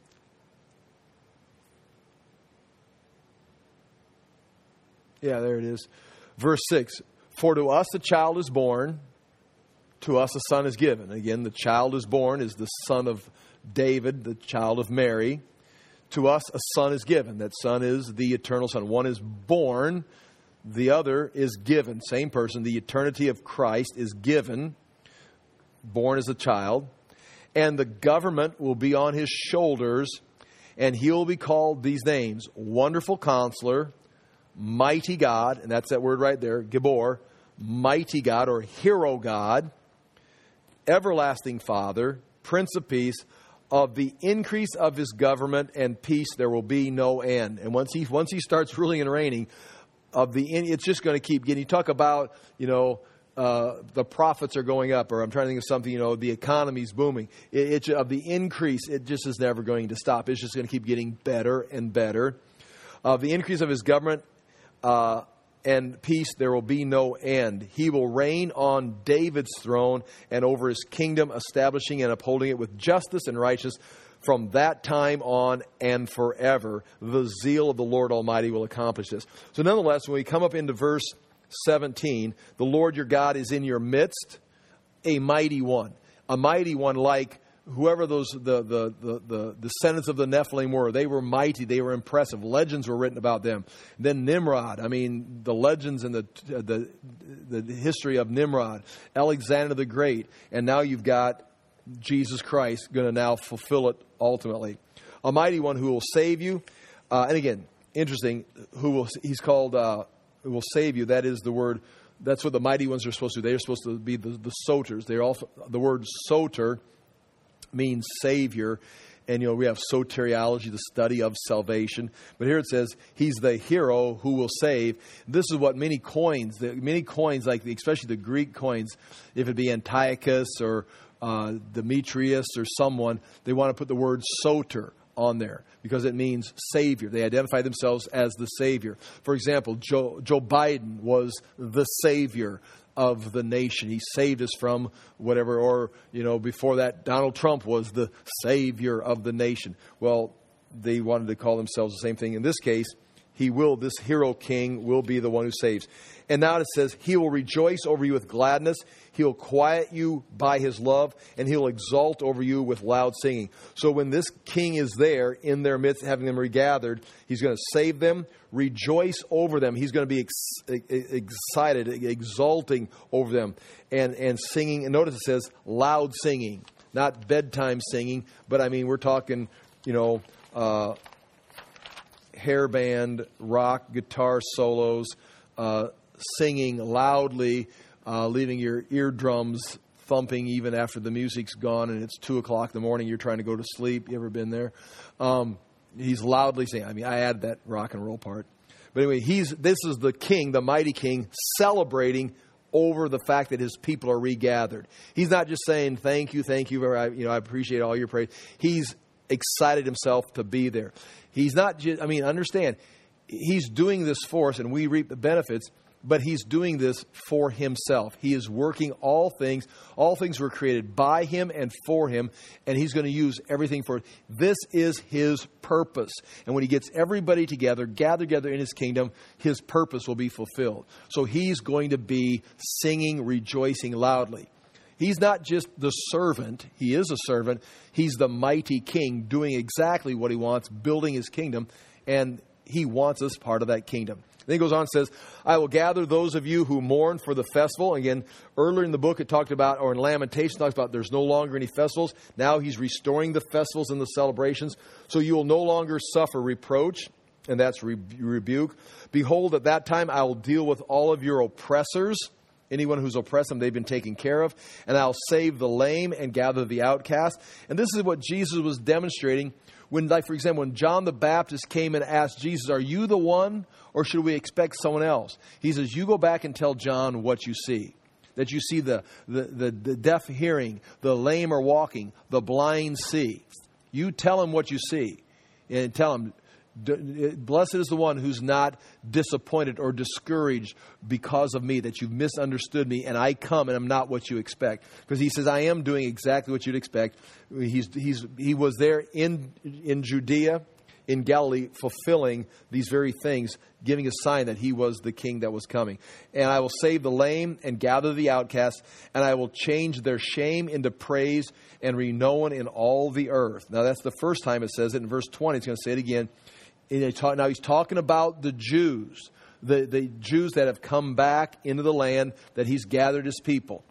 Yeah, there it is. Verse six. For to us a child is born, to us a son is given. Again, the child is born is the son of David, the child of Mary. To us a son is given. That son is the eternal son. One is born, the other is given. Same person. The eternity of Christ is given, born as a child. And the government will be on his shoulders, and he will be called these names: Wonderful Counselor, Mighty God, and that's that word right there, Gibor, Mighty God or Hero God, Everlasting Father, Prince of Peace. Of the increase of his government and peace there will be no end. And once he once he starts ruling and reigning, of the it's just going to keep getting. You talk about, you know, uh, the profits are going up, or I'm trying to think of something, you know, the economy's booming. It, it, of the increase, it just is never going to stop. It's just going to keep getting better and better. Of the increase of his government uh, and peace, there will be no end. He will reign on David's throne and over his kingdom, establishing and upholding it with justice and righteousness from that time on and forever. The zeal of the Lord Almighty will accomplish this. So nonetheless, when we come up into verse seventeen, the Lord your God is in your midst, a mighty one. A mighty one like whoever those the, the, the, the descendants of the Nephilim were. They were mighty. They were impressive. Legends were written about them. Then Nimrod. I mean, the legends and the, the, the history of Nimrod. Alexander the Great. And now you've got Jesus Christ going to now fulfill it ultimately. A mighty one who will save you. Uh, and again, interesting, who will he's called uh, who will save you. That is the word. That's what the mighty ones are supposed to do. They're supposed to be the, the soters. They're also the word soter means savior. And, you know, we have soteriology, the study of salvation. But here it says, he's the hero who will save. This is what many coins, the, many coins, like the, especially the Greek coins, if it be Antiochus or uh, Demetrius or someone, they want to put the word soter on there because it means savior. They identify themselves as the savior. For example, Joe, Joe Biden was the savior of the nation. He saved us from whatever, or, you know, before that, Donald Trump was the savior of the nation. Well, they wanted to call themselves the same thing. In this case, he will, this hero king will be the one who saves. And now it says, he will rejoice over you with gladness. He'll quiet you by his love, and he'll exalt over you with loud singing. So when this king is there in their midst, having them regathered, he's going to save them, rejoice over them. He's going to be ex- excited, exulting over them, and, and singing. And notice it says loud singing, not bedtime singing, but I mean, we're talking, you know, uh, hairband, rock, guitar solos, uh, singing loudly, uh, leaving your eardrums thumping even after the music's gone and it's two o'clock in the morning, you're trying to go to sleep. You ever been there? Um, he's loudly singing. I mean, I added that rock and roll part. But anyway, he's this is the king, the mighty king, celebrating over the fact that his people are regathered. He's not just saying, thank you, thank you, I, you know, I appreciate all your praise. He's excited himself to be there. He's not just, I mean, understand, he's doing this for us and we reap the benefits, but he's doing this for himself. He is working all things. All things were created by him and for him, and he's going to use everything for it. This is his purpose. And when he gets everybody together, gathered together in his kingdom, his purpose will be fulfilled. So he's going to be singing, rejoicing loudly. He's not just the servant. He is a servant. He's the mighty king doing exactly what he wants, building his kingdom, and he wants us part of that kingdom. Then he goes on and says, I will gather those of you who mourn for the festival. Again, earlier in the book it talked about, or in Lamentations, it talks about there's no longer any festivals. Now he's restoring the festivals and the celebrations. So you will no longer suffer reproach, and that's re- rebuke. Behold, at that time I will deal with all of your oppressors. Anyone who's oppressed them, they've been taken care of. And I'll save the lame and gather the outcast. And this is what Jesus was demonstrating when, like, for example, when John the Baptist came and asked Jesus, are you the one or should we expect someone else? He says, you go back and tell John what you see. That you see the, the, the, the deaf hearing, the lame are walking, the blind see. You tell him what you see. And tell him, blessed is the one who's not disappointed or discouraged because of me, that you've misunderstood me and I come and I'm not what you expect. Because he says, I am doing exactly what you'd expect. He's, he's, he was there in, in Judea, in Galilee, fulfilling these very things, giving a sign that he was the king that was coming. And I will save the lame and gather the outcasts, and I will change their shame into praise and renown in all the earth. Now that's the first time it says it. In verse twenty, it's going to say it again. Now he's talking about the Jews, the, the Jews that have come back into the land that he's gathered his people.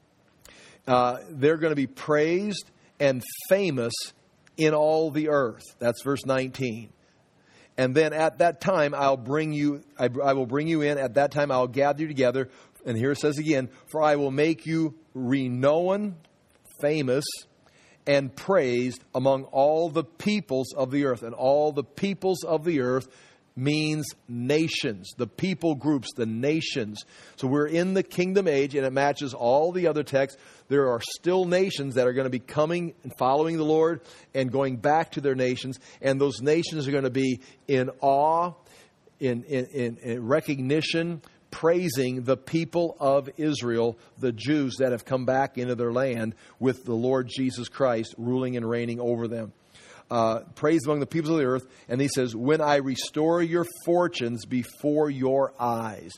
Uh, they're going to be praised and famous in all the earth. That's verse nineteen. And then at that time, I'll bring you, I, I will bring you in. At that time, I'll gather you together. And here it says again, for I will make you renowned, famous, and praised among all the peoples of the earth. And all the peoples of the earth means nations, the people groups, the nations. So we're in the kingdom age, and it matches all the other texts. There are still nations that are going to be coming and following the Lord and going back to their nations. And those nations are going to be in awe, in, in, in, in recognition, praising the people of Israel, the Jews that have come back into their land with the Lord Jesus Christ ruling and reigning over them. Uh, praise among the peoples of the earth. And he says, when I restore your fortunes before your eyes.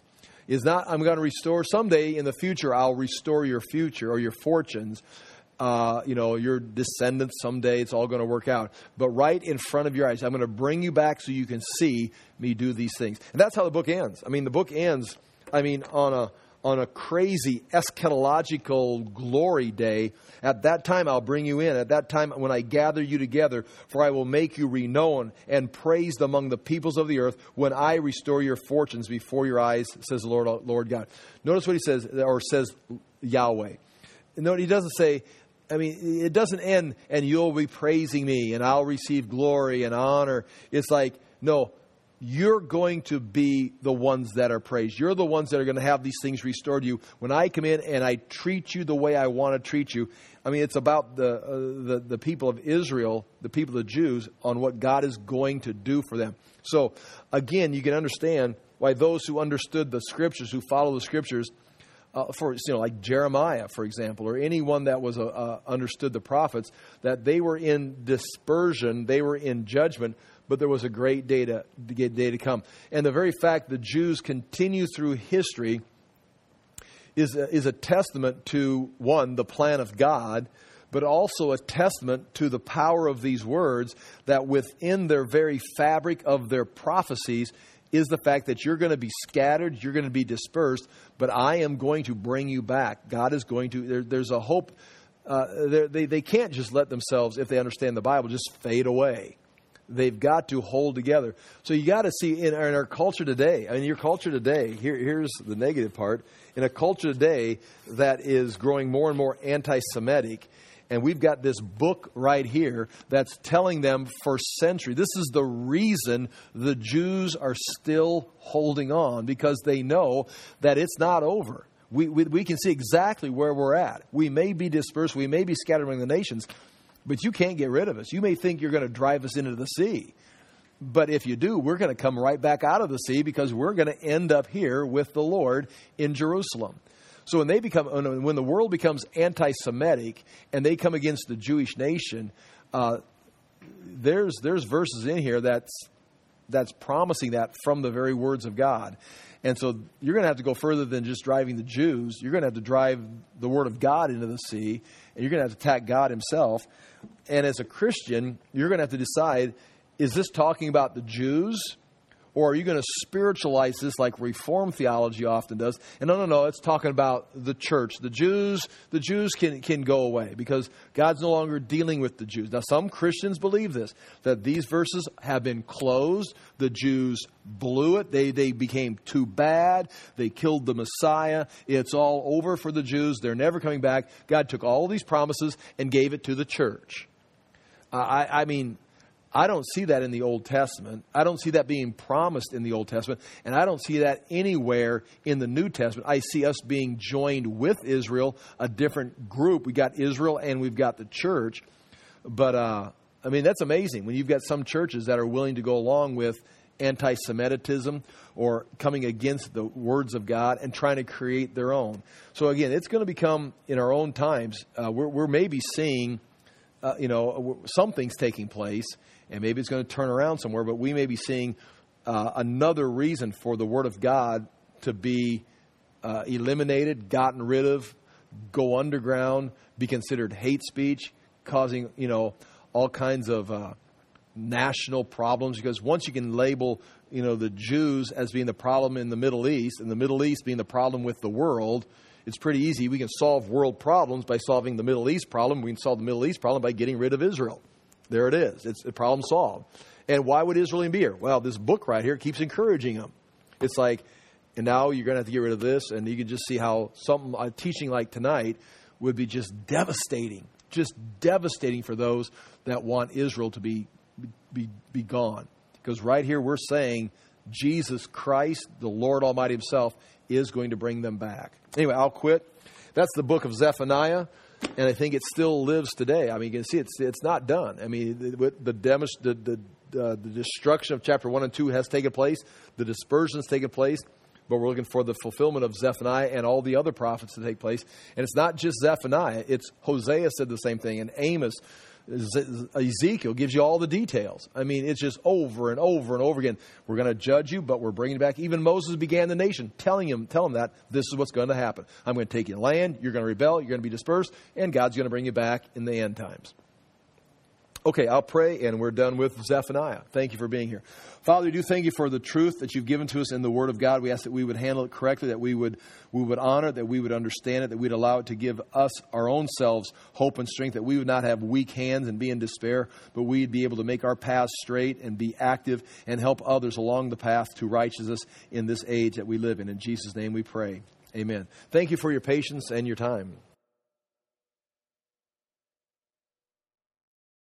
is not, I'm going to restore, someday in the future, I'll restore your future or your fortunes. Uh, you know, your descendants someday, it's all going to work out. But right in front of your eyes, I'm going to bring you back so you can see me do these things. And that's how the book ends. I mean, the book ends, I mean, on a on a crazy eschatological glory day. At that time, I'll bring you in. At that time, when I gather you together, for I will make you renowned and praised among the peoples of the earth when I restore your fortunes before your eyes, says the Lord, Lord God. Notice what he says, or says Yahweh. No, he doesn't say, I mean, it doesn't end, and you'll be praising me, and I'll receive glory and honor. It's like, no, you're going to be the ones that are praised. You're the ones that are going to have these things restored to you. When I come in and I treat you the way I want to treat you, I mean, it's about the, uh, the, the people of Israel, the people of the Jews, on what God is going to do for them. So, again, you can understand why those who understood the Scriptures, who follow the Scriptures, Uh, for you know, like Jeremiah, for example, or anyone that was uh, uh, understood the prophets, that they were in dispersion, they were in judgment, but there was a great day to, day to come. And the very fact the Jews continue through history is a, is a testament to, one, the plan of God, but also a testament to the power of these words, that within their very fabric of their prophecies is the fact that you're going to be scattered, you're going to be dispersed, but I am going to bring you back. God is going to, there, there's a hope. Uh, they, they can't just let themselves, if they understand the Bible, just fade away. They've got to hold together. So you got to see in, in our culture today, I mean, your culture today, here, here's the negative part, in a culture today that is growing more and more anti-Semitic, and we've got this book right here that's telling them for centuries. This is the reason the Jews are still holding on, because they know that it's not over. We, we, we can see exactly where we're at. We may be dispersed. We may be scattered among the nations, but you can't get rid of us. You may think you're going to drive us into the sea. But if you do, we're going to come right back out of the sea, because we're going to end up here with the Lord in Jerusalem. So when they become, when the world becomes anti-Semitic and they come against the Jewish nation, uh, there's there's verses in here that's that's promising that from the very words of God. And so you're going to have to go further than just driving the Jews. You're going to have to drive the Word of God into the sea, and you're going to have to attack God Himself. And as a Christian, you're going to have to decide: is this talking about the Jews? Or are you going to spiritualize this like Reformed theology often does? And no, no, no, it's talking about the church. The Jews, the Jews can, can go away, because God's no longer dealing with the Jews. Now, some Christians believe this, that these verses have been closed. The Jews blew it. They, they became too bad. They killed the Messiah. It's all over for the Jews. They're never coming back. God took all these promises and gave it to the church. Uh, I, I mean... I don't see that in the Old Testament. I don't see that being promised in the Old Testament. And I don't see that anywhere in the New Testament. I see us being joined with Israel, a different group. We got Israel and we've got the church. But, uh, I mean, that's amazing when you've got some churches that are willing to go along with anti-Semitism or coming against the words of God and trying to create their own. So, again, it's going to become, in our own times, uh, we're, we're maybe seeing, uh, you know, something's taking place. And maybe it's going to turn around somewhere, but we may be seeing uh, another reason for the Word of God to be uh, eliminated, gotten rid of, go underground, be considered hate speech, causing, you know, all kinds of uh, national problems. Because once you can label, you know, the Jews as being the problem in the Middle East, and the Middle East being the problem with the world, it's pretty easy. We can solve world problems by solving the Middle East problem. We can solve the Middle East problem by getting rid of Israel. There it is. It's a problem solved. And why would Israel even be here? Well, this book right here keeps encouraging them. It's like, and now you're going to have to get rid of this. And you can just see how something, a teaching like tonight would be just devastating. Just devastating for those that want Israel to be, be, be gone. Because right here we're saying Jesus Christ, the Lord Almighty Himself, is going to bring them back. Anyway, I'll quit. That's the book of Zephaniah. And I think it still lives today. I mean, you can see it's it's not done. I mean, the the, the, the, uh, the destruction of chapter one and two has taken place. The dispersion has taken place. But we're looking for the fulfillment of Zephaniah and all the other prophets to take place. And it's not just Zephaniah. It's Hosea said the same thing. And Amos, Ezekiel gives you all the details. I mean, it's just over and over and over again. We're going to judge you, but we're bringing you back. Even Moses began the nation, telling him, tell him that this is what's going to happen. I'm going to take you in land. You're going to rebel. You're going to be dispersed. And God's going to bring you back in the end times. Okay, I'll pray, and we're done with Zephaniah. Thank you for being here. Father, we do thank you for the truth that you've given to us in the Word of God. We ask that we would handle it correctly, that we would we would honor it, that we would understand it, that we'd allow it to give us, our own selves, hope and strength, that we would not have weak hands and be in despair, but we'd be able to make our paths straight and be active and help others along the path to righteousness in this age that we live in. In Jesus' name we pray. Amen. Thank you for your patience and your time.